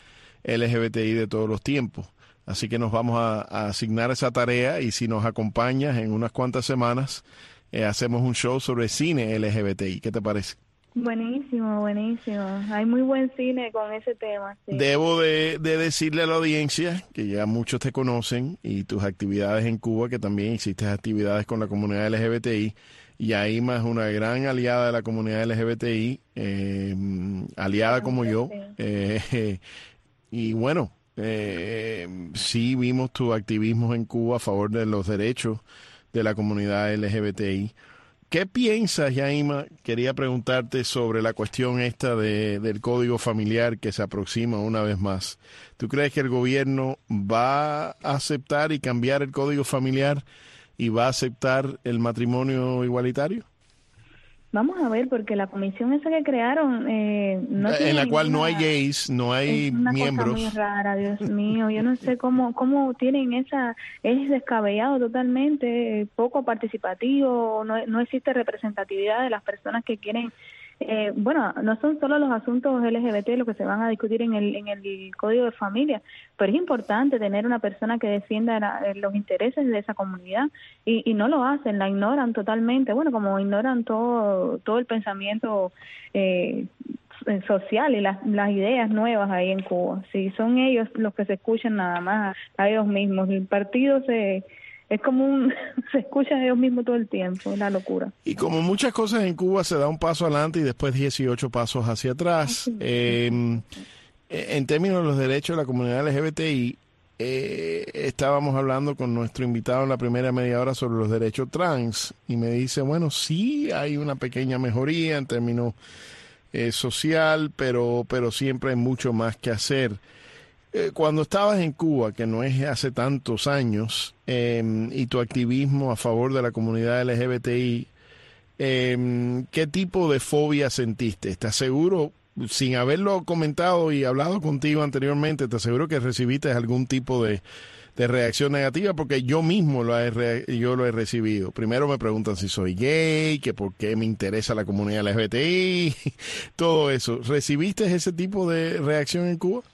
L G B T I de todos los tiempos. Así que nos vamos a, a asignar esa tarea y si nos acompañas en unas cuantas semanas, eh, hacemos un show sobre cine L G B T I. ¿Qué te parece? Buenísimo, buenísimo. Hay muy buen cine con ese tema. Sí. Debo de, de decirle a la audiencia que ya muchos te conocen y tus actividades en Cuba, que también hiciste actividades con la comunidad L G B T I. Y Aima es una gran aliada de la comunidad L G B T I, eh, aliada como yo. Eh, y bueno, eh, sí vimos tu activismo en Cuba a favor de los derechos de la comunidad L G B T I. ¿Qué piensas, Yaima? Quería preguntarte sobre la cuestión esta de, del código familiar que se aproxima una vez más. ¿Tú crees que el gobierno va a aceptar y cambiar el código familiar y va a aceptar el matrimonio igualitario? Vamos a ver, porque la comisión esa que crearon... Eh, no en la cual ninguna, no hay gays, no hay es una miembros. Cosa muy rara, Dios mío. Yo no sé cómo cómo tienen esa... Es descabellado totalmente, poco participativo, no, no existe representatividad de las personas que quieren... Eh, bueno, no son solo los asuntos L G B T los que se van a discutir en el en el Código de Familia, pero es importante tener una persona que defienda la, los intereses de esa comunidad y, y no lo hacen, la ignoran totalmente, bueno, como ignoran todo todo el pensamiento eh, social y las, las ideas nuevas ahí en Cuba. Sí, son ellos los que se escuchan nada más a ellos mismos, el partido se... Es como un... se escucha a ellos mismos todo el tiempo, es la locura. Y como muchas cosas en Cuba se da un paso adelante y después dieciocho pasos hacia atrás. Eh, en términos de los derechos de la comunidad L G B T I, eh, estábamos hablando con nuestro invitado en la primera media hora sobre los derechos trans y me dice, bueno, sí hay una pequeña mejoría en términos eh, social, pero, pero siempre hay mucho más que hacer. Cuando estabas en Cuba, que no es hace tantos años, eh, y tu activismo a favor de la comunidad L G B T I, eh, ¿qué tipo de fobia sentiste? ¿Estás seguro, sin haberlo comentado y hablado contigo anteriormente, te aseguro que recibiste algún tipo de, de reacción negativa? Porque yo mismo lo he, yo lo he recibido. Primero me preguntan si soy gay, que por qué me interesa la comunidad L G B T I, todo eso. ¿Recibiste ese tipo de reacción en Cuba?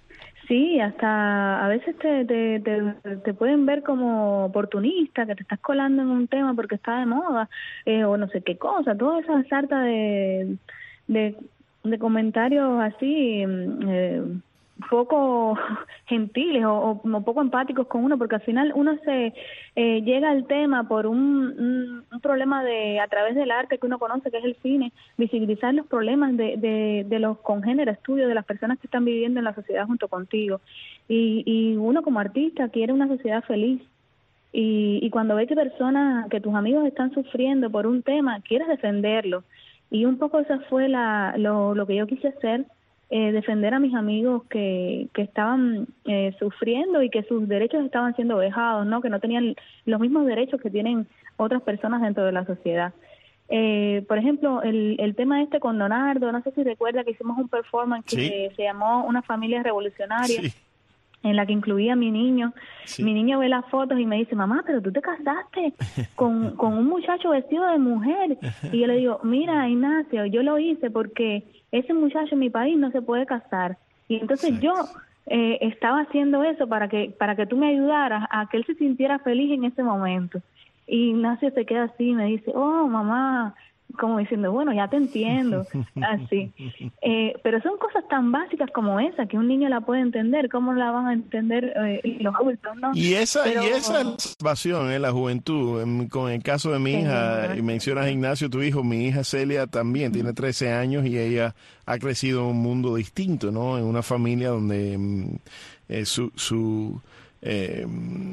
Sí, hasta a veces te, te, te, te pueden ver como oportunista, que te estás colando en un tema porque está de moda, eh, o no sé qué cosa, toda esa sarta de, de, de comentarios así, eh, poco gentiles o, o poco empáticos con uno, porque al final uno se eh, llega al tema por un, un, un problema de a través del arte que uno conoce, que es el cine, visibilizar los problemas de, de, de los congéneres tuyos, de las personas que están viviendo en la sociedad junto contigo. Y, y uno como artista quiere una sociedad feliz. Y, y cuando ves que personas, que tus amigos están sufriendo por un tema, quieres defenderlo. Y un poco eso fue la, lo, lo que yo quise hacer, Eh, defender a mis amigos que, que estaban eh, sufriendo y que sus derechos estaban siendo vejados, ¿no? Que no tenían los mismos derechos que tienen otras personas dentro de la sociedad. Eh, por ejemplo, el, el tema este con Leonardo, no sé si recuerda que hicimos un performance que sí. se llamó Una familia revolucionaria. Sí. En la que incluía a mi niño. Sí. Mi niño ve las fotos y me dice, mamá, pero tú te casaste con, con un muchacho vestido de mujer. Y yo le digo, mira, Ignacio, yo lo hice porque ese muchacho en mi país no se puede casar. Y entonces sí. yo eh, estaba haciendo eso para que para que tú me ayudaras a que él se sintiera feliz en ese momento. Y Ignacio se queda así y me dice, oh, mamá, como diciendo, bueno, ya te entiendo, así. Eh, pero son cosas tan básicas como esa, que un niño la puede entender, ¿cómo la van a entender eh, los adultos, no? Y esa, pero, y esa es la salvación, ¿eh? La juventud. En, con el caso de mi hija, y mencionas a Ignacio, tu hijo, mi hija Celia también tiene trece años y ella ha crecido en un mundo distinto, ¿no? En una familia donde eh, su... su eh,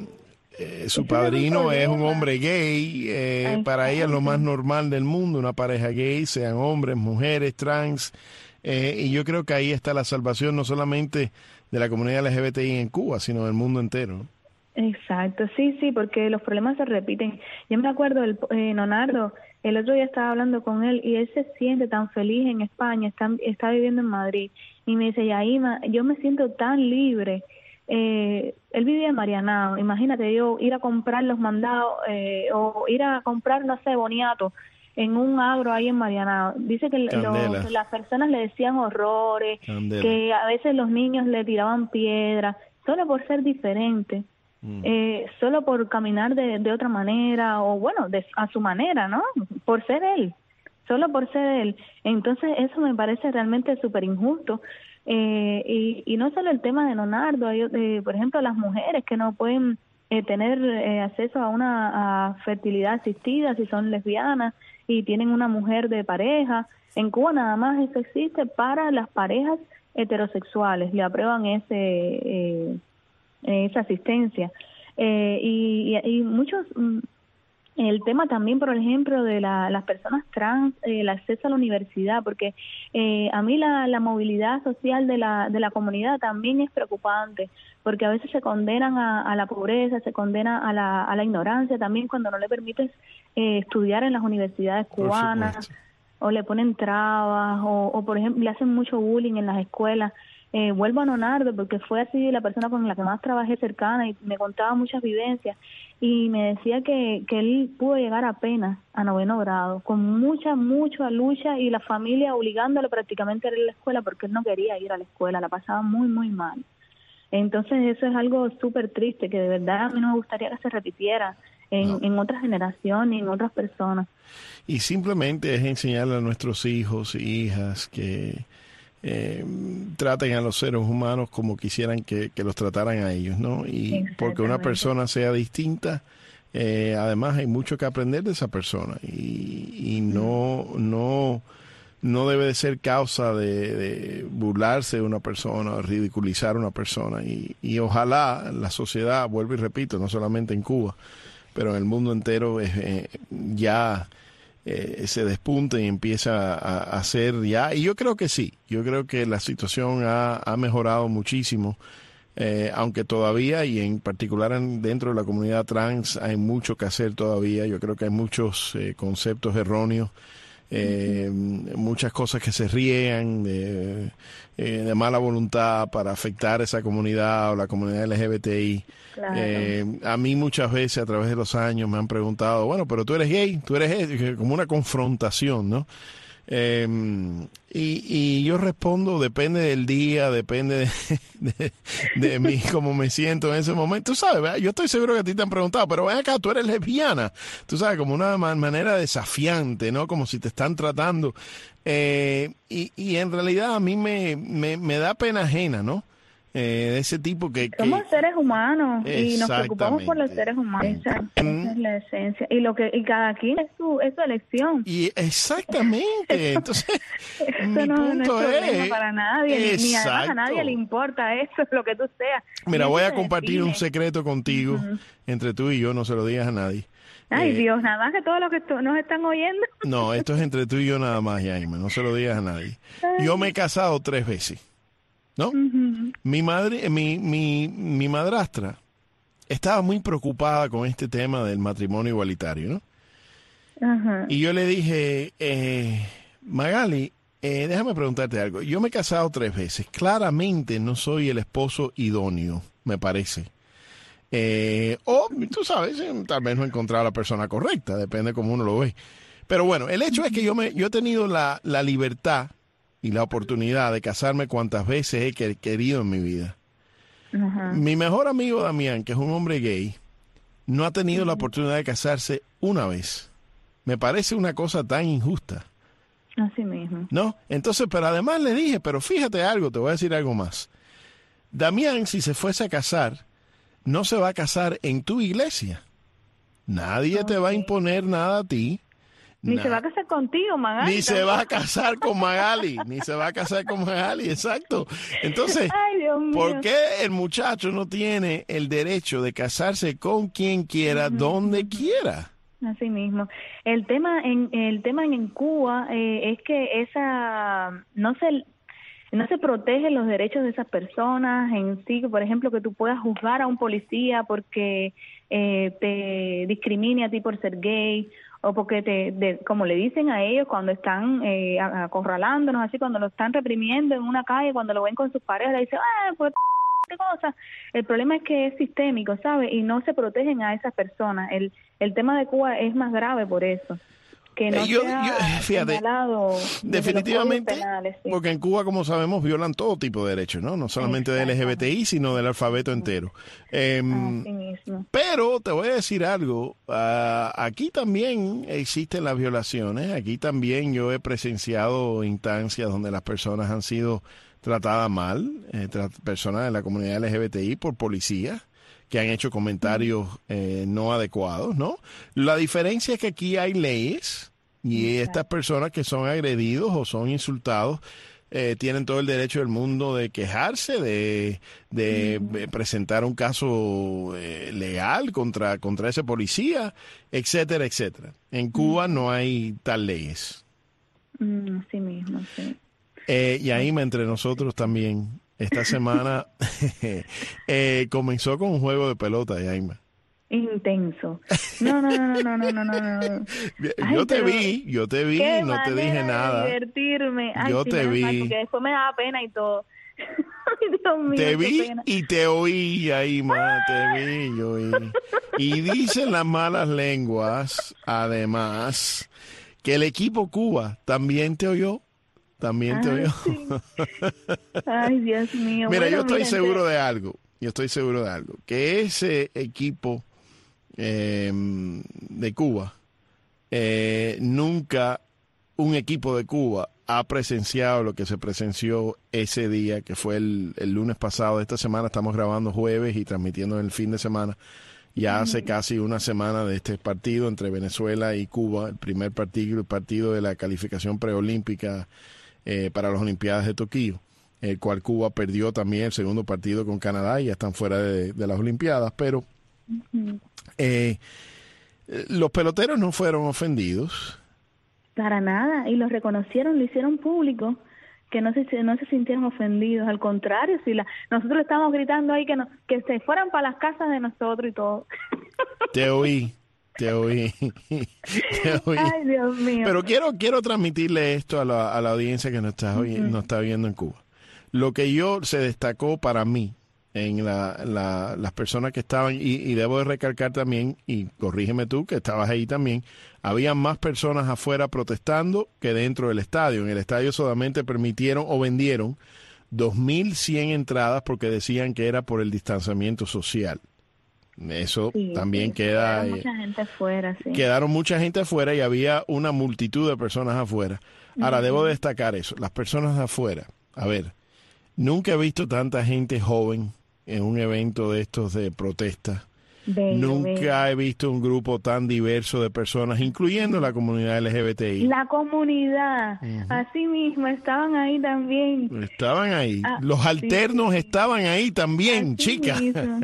Eh, su padrino es un hombre gay, eh, para ella es lo más normal del mundo, una pareja gay, sean hombres, mujeres, trans, eh, y yo creo que ahí está la salvación no solamente de la comunidad L G B T I en Cuba, sino del mundo entero. Exacto, sí, sí, porque los problemas se repiten. Yo me acuerdo, el, eh, Leonardo, el otro día estaba hablando con él y él se siente tan feliz en España, está, está viviendo en Madrid, y me dice, Yaima, yo me siento tan libre. Eh, él vivía en Marianao, imagínate yo ir a comprar los mandados eh, o ir a comprar, no sé, boniato en un agro ahí en Marianao. Dice que, lo, que las personas le decían horrores, Candela. Que a veces los niños le tiraban piedras, solo por ser diferente, mm. eh, solo por caminar de, de otra manera, o bueno, de, a su manera, ¿no? Por ser él, solo por ser él. Entonces eso me parece realmente súper injusto. Eh, y, y no solo el tema de Leonardo, hay, eh, por ejemplo, las mujeres que no pueden eh, tener eh, acceso a una a fertilidad asistida si son lesbianas y tienen una mujer de pareja. En Cuba nada más eso existe para las parejas heterosexuales, le aprueban ese eh, esa asistencia. Eh, y, y, y muchos... El tema también, por ejemplo, de la, las personas trans, eh, el acceso a la universidad, porque eh, a mí la, la movilidad social de la, de la comunidad también es preocupante, porque a veces se condenan a, a la pobreza, se condena a la, a la ignorancia también cuando no le permites eh, estudiar en las universidades cubanas, o le ponen trabas, o, o por ejemplo le hacen mucho bullying en las escuelas. Eh, vuelvo a Leonardo porque fue así la persona con la que más trabajé cercana y me contaba muchas vivencias y me decía que, que él pudo llegar apenas a noveno grado con mucha, mucha lucha y la familia obligándolo prácticamente a ir a la escuela porque él no quería ir a la escuela, la pasaba muy, muy mal. Entonces eso es algo súper triste que de verdad a mí no me gustaría que se repitiera en, no. en otras generaciones, en otras personas. Y simplemente es enseñarle a nuestros hijos e hijas que Eh, traten a los seres humanos como quisieran que, que los trataran a ellos, ¿no? Y porque una persona sea distinta, eh, además hay mucho que aprender de esa persona y, y no, no, no debe de ser causa de, de burlarse de una persona o ridiculizar a una persona y, y ojalá la sociedad, vuelvo y repito, no solamente en Cuba, pero en el mundo entero eh, ya Eh, se despunte y empieza a, a hacer ya, y yo creo que sí, yo creo que la situación ha, ha mejorado muchísimo, eh, aunque todavía, y en particular en, dentro de la comunidad trans, hay mucho que hacer todavía. Yo creo que hay muchos eh, conceptos erróneos, eh, uh-huh. muchas cosas que se riegan de, eh, de mala voluntad para afectar a esa comunidad o la comunidad L G B T I. Claro. Eh, a mí muchas veces a través de los años me han preguntado, bueno, pero tú eres gay, tú eres gay, como una confrontación, ¿no? Eh, y, y yo respondo, depende del día, depende de, de, de mí, cómo me siento en ese momento. Tú sabes, ¿verdad? Yo estoy seguro que a ti te han preguntado, pero ven acá, tú eres lesbiana. Tú sabes, como una man- manera desafiante, ¿no? Como si te están tratando. Eh, y, y en realidad a mí me, me, me da pena ajena, ¿no? Eh, de ese tipo que... Somos que... seres humanos y nos preocupamos por los seres humanos. Esa, mm. esa es la esencia. Y lo que y cada quien es su, es su elección. Y exactamente. Entonces, eso mi no, punto no es problema es... para nadie. Exacto. Ni además a nadie le importa eso, lo que tú seas. Mira, voy a compartir un secreto contigo, uh-huh. entre tú y yo, no se lo digas a nadie. Ay, eh, Dios, nada más que todos los que tú, nos están oyendo. No, esto es entre tú y yo nada más, Yaima, no se lo digas a nadie. Ay. Yo me he casado tres veces. ¿No? Uh-huh. Mi madre, mi, mi, mi madrastra estaba muy preocupada con este tema del matrimonio igualitario, ¿no? Uh-huh. Y yo le dije, eh, Magali, eh, déjame preguntarte algo. Yo me he casado tres veces. Claramente no soy el esposo idóneo, me parece. Eh, o, tú sabes, tal vez no he encontrado a la persona correcta, depende de cómo uno lo ve. Pero bueno, el hecho es que yo, me, yo he tenido la, la libertad y la oportunidad de casarme cuantas veces he que- querido en mi vida. Uh-huh. Mi mejor amigo Damián, que es un hombre gay, no ha tenido uh-huh. la oportunidad de casarse una vez. Me parece una cosa tan injusta. Así mismo. ¿No? Entonces, pero además le dije, pero fíjate algo, te voy a decir algo más. Damián, si se fuese a casar, no se va a casar en tu iglesia. Nadie okay. te va a imponer nada a ti. Ni Nah. se va a casar contigo, Magali. Ni se va a casar con Magali. Ni se va a casar con Magali, exacto. Entonces, ay, Dios mío. ¿por qué el muchacho no tiene el derecho de casarse con quien quiera, uh-huh. donde quiera? Así mismo. El tema en el tema en Cuba eh, es que esa no se no se protegen los derechos de esas personas en sí, por ejemplo, que tú puedas juzgar a un policía porque eh, te discrimine a ti por ser gay, o porque te, de, como le dicen a ellos cuando están eh, acorralándonos, así cuando lo están reprimiendo en una calle, cuando lo ven con sus parejas, le dicen, ah, pues qué cosa. El problema es que es sistémico, ¿sabes? Y no se protegen a esas personas. El, el tema de Cuba es más grave por eso. que no Eh, yo- sea yo- fíjate, señalado desde definitivamente, los códigos penales, sí. porque en Cuba, como sabemos, violan todo tipo de derechos, ¿no? No solamente de L G B T I, sino del alfabeto entero. Eh, Así mismo. Pero te voy a decir algo, ah, aquí también existen las violaciones, aquí también yo he presenciado instancias donde las personas han sido tratadas mal, eh, tra- personas de la comunidad L G B T I por policías que han hecho comentarios eh, no adecuados, ¿no? La diferencia es que aquí hay leyes y estas personas que son agredidos o son insultados eh, tienen todo el derecho del mundo de quejarse, de, de mm. presentar un caso eh, legal contra, contra ese policía, etcétera, etcétera. En Cuba mm. no hay tal leyes. Mm, así mismo, sí. Eh, y ahí entre nosotros también, esta semana eh, comenzó con un juego de pelota, Yaima. Intenso. No, no, no, no, no, no, no, no. Ay, yo te vi, yo te vi, no te dije nada. De divertirme. Ay, yo sí, te vi. mal, porque después me daba pena y todo. Ay, Dios mío, te vi pena. y te oí, Yaima, te vi, yo oí. Y dicen las malas lenguas, además, que el equipo Cuba también te oyó. También te Ay, oyó. Sí. Ay, Dios mío. Mira, bueno, yo estoy miren, seguro de algo. Yo estoy seguro de algo. Que ese equipo eh, de Cuba, eh, nunca un equipo de Cuba ha presenciado lo que se presenció ese día, que fue el, el lunes pasado. Esta semana estamos grabando jueves y transmitiendo el fin de semana. Ya hace casi una semana de este partido entre Venezuela y Cuba, el primer partido, el partido de la calificación preolímpica eh, para las Olimpiadas de Tokio, el cual Cuba perdió también el segundo partido con Canadá y ya están fuera de, de las Olimpiadas, pero eh, los peloteros no fueron ofendidos. Para nada, y lo reconocieron, lo hicieron público, que no se no se sintieron ofendidos, al contrario, si la nosotros le estábamos gritando ahí que no, que se fueran para las casas de nosotros y todo. Te oí, te oí, te oí. Ay, Dios mío. Pero quiero quiero transmitirle esto a la, a la audiencia que nos está, uh-huh. nos está viendo en Cuba. Lo que yo se destacó para mí en la, la, las personas que estaban, y, y debo de recalcar también, y corrígeme tú, que estabas ahí también, había más personas afuera protestando que dentro del estadio. En el estadio solamente permitieron o vendieron dos mil cien entradas porque decían que era por el distanciamiento social. Eso sí, también sí, queda... Quedaron mucha gente afuera, sí. Quedaron mucha gente afuera y había una multitud de personas afuera. Ahora, uh-huh. debo destacar eso, las personas de afuera. A ver, nunca he visto tanta gente joven en un evento de estos de protesta. Bello, Nunca bello. he visto un grupo tan diverso de personas, incluyendo la comunidad L G B T I. La comunidad, uh-huh. así mismo, estaban ahí también. Estaban ahí. Ah, Los alternos sí, estaban ahí también, chicas.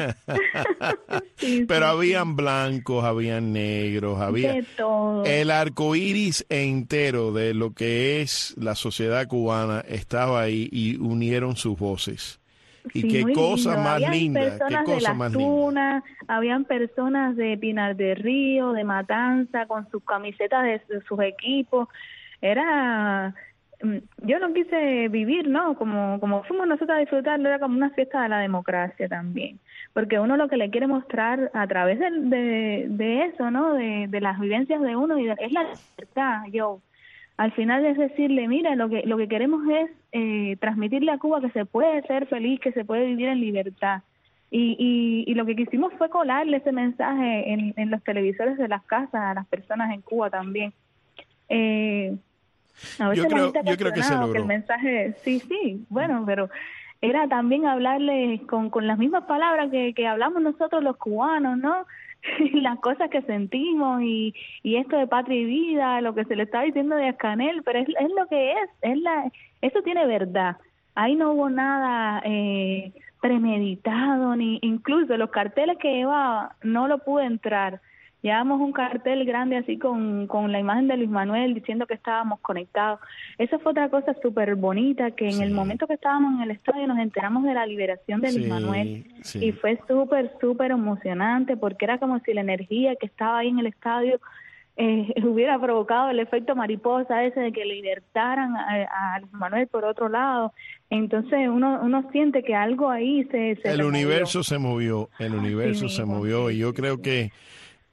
sí, Pero sí, habían sí. blancos, habían negros, había de todo. El arco iris entero de lo que es la sociedad cubana estaba ahí y unieron sus voces. Y sí, qué cosa lindo. más habían linda, qué cosa de Las más Tunas, linda. Habían personas de Pinar del Río, de Matanza, con sus camisetas de, de sus equipos. Era, yo no quise vivir, ¿no? Como como fuimos nosotros a disfrutarlo, era como una fiesta de la democracia también. Porque uno lo que le quiere mostrar a través de, de, de eso, ¿no? De, de las vivencias de uno, y de, es la libertad, yo. Al final es decirle, mira, lo que lo que queremos es eh, transmitirle a Cuba que se puede ser feliz, que se puede vivir en libertad. Y, y, y lo que quisimos fue colarle ese mensaje en, en los televisores de las casas a las personas en Cuba también. Eh, a veces yo creo, la gente ha yo creo que se logró. Que el mensaje, sí, sí, bueno, pero era también hablarle con, con las mismas palabras que, que hablamos nosotros los cubanos, ¿no? Las cosas que sentimos y, y esto de patria y vida, lo que se le está diciendo de Ascanel, pero es, es lo que es, es la, eso tiene verdad. Ahí no hubo nada eh, premeditado, ni incluso los carteles que llevaba no lo pude entrar. Llevamos un cartel grande así con, con la imagen de Luis Manuel diciendo que estábamos conectados. Eso fue otra cosa súper bonita, que en sí. el momento que estábamos en el estadio nos enteramos de la liberación de sí, Luis Manuel. Sí. Y fue súper, súper emocionante porque era como si la energía que estaba ahí en el estadio eh, hubiera provocado el efecto mariposa ese de que libertaran a, a Luis Manuel por otro lado. Entonces uno uno siente que algo ahí se... se el universo se movió, el universo sí, se movió sí. y yo creo que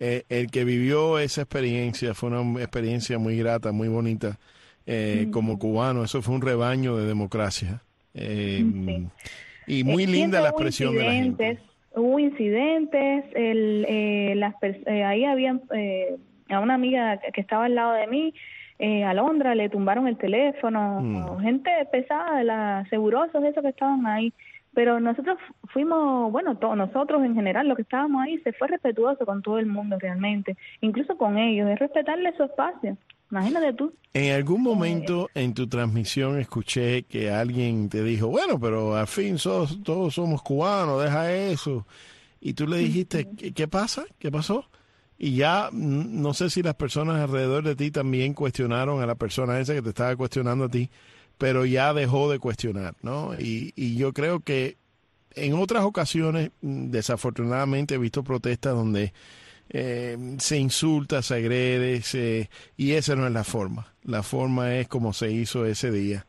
eh, el que vivió esa experiencia fue una experiencia muy grata, muy bonita, eh, mm. como cubano. Eso fue un rebaño de democracia. Eh, sí. Y muy linda la expresión de la gente. Hubo incidentes, el, eh, las, eh, ahí había eh, a una amiga que estaba al lado de mí, eh, Alondra, le tumbaron el teléfono, mm. gente pesada, de las segurosos, esos que estaban ahí. Pero nosotros fuimos, bueno, todos nosotros en general, los que estábamos ahí, se fue respetuoso con todo el mundo realmente, incluso con ellos, es respetarle su espacio. Imagínate tú. En algún momento eh, en tu transmisión escuché que alguien te dijo, bueno, pero al fin sos, todos somos cubanos, deja eso. Y tú le dijiste, ¿qué, qué pasa? ¿Qué pasó? Y ya no sé si las personas alrededor de ti también cuestionaron a la persona esa que te estaba cuestionando a ti, pero ya dejó de cuestionar, ¿no? Y, y yo creo que en otras ocasiones, desafortunadamente, he visto protestas donde eh, se insulta, se agrede, se, y esa no es la forma. La forma es como se hizo ese día,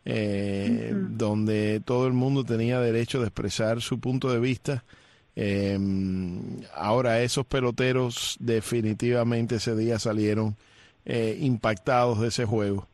eh, uh-huh. donde todo el mundo tenía derecho de expresar su punto de vista. Eh, ahora esos peloteros definitivamente ese día salieron eh, impactados de ese juego.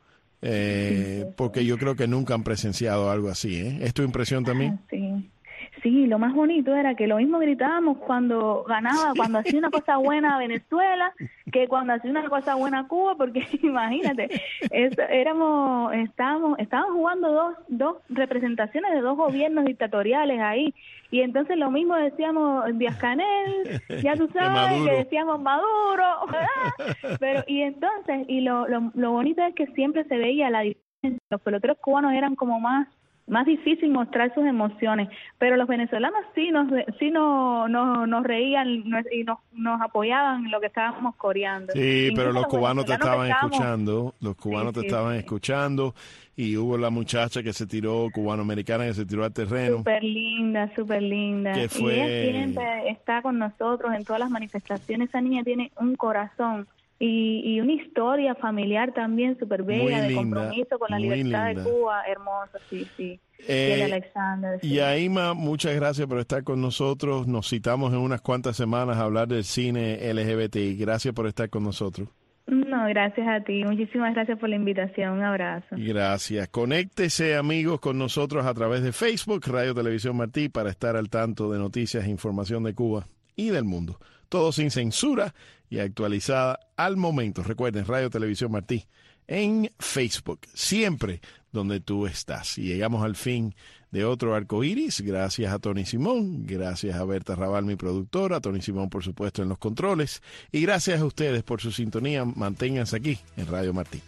Eh, porque yo creo que nunca han presenciado algo así, ¿eh? ¿Es tu impresión también? Ah, sí. Sí, lo más bonito era que lo mismo gritábamos cuando ganaba, cuando hacía una cosa buena a Venezuela, que cuando hacía una cosa buena a Cuba, porque imagínate, es, éramos, estábamos, estábamos jugando dos, dos representaciones de dos gobiernos dictatoriales ahí, y entonces lo mismo decíamos Díaz-Canel, ya tú sabes, que decíamos Maduro, ¿verdad? Pero, y entonces, y lo, lo, lo bonito es que siempre se veía la diferencia, los peloteros cubanos eran como más, más difícil mostrar sus emociones, pero los venezolanos sí nos sí no, no, nos reían y nos, nos apoyaban en lo que estábamos coreando. Sí, incluso pero los, los cubanos te estaban estábamos... escuchando, los cubanos sí, te sí, estaban sí. escuchando, y hubo la muchacha que se tiró, cubanoamericana, que se tiró al terreno. Súper linda, súper linda. Que fue... Y ella siempre está con nosotros en todas las manifestaciones. Esa niña tiene un corazón. Y, y una historia familiar también súper bella, de compromiso con la libertad linda. de Cuba, hermosa, sí, sí. Eh, y Alexander. Sí. Y Aima, muchas gracias por estar con nosotros. Nos citamos en unas cuantas semanas a hablar del cine L G B T I. Gracias por estar con nosotros. No, gracias a ti. Muchísimas gracias por la invitación. Un abrazo. Gracias. Conéctese, amigos, con nosotros a través de Facebook, Radio Televisión Martí, para estar al tanto de noticias e información de Cuba y del mundo. Todo sin censura y actualizada al momento. Recuerden, Radio Televisión Martí en Facebook, siempre donde tú estás. Y llegamos al fin de otro Arco Iris. Gracias a Tony Simón, gracias a Berta Raval, mi productora, a Tony Simón, por supuesto, en los controles. Y gracias a ustedes por su sintonía. Manténganse aquí en Radio Martí.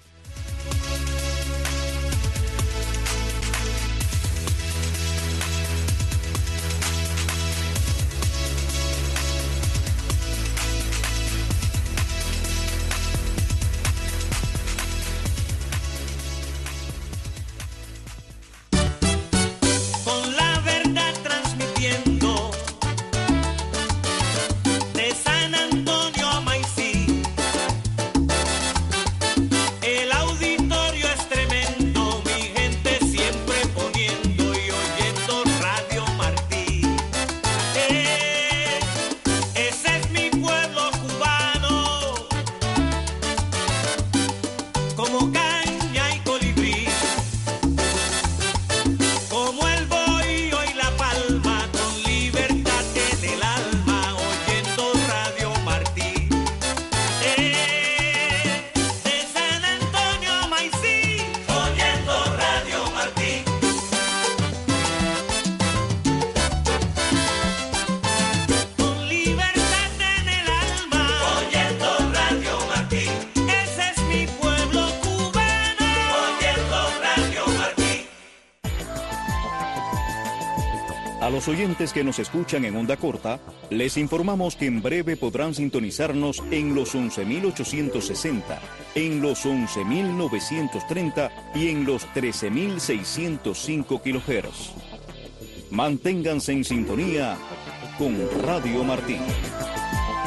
A los oyentes que nos escuchan en onda corta, les informamos que en breve podrán sintonizarnos en los once mil ochocientos sesenta, en los once mil novecientos treinta y en los trece mil seiscientos cinco kilohertz. Manténganse en sintonía con Radio Martí.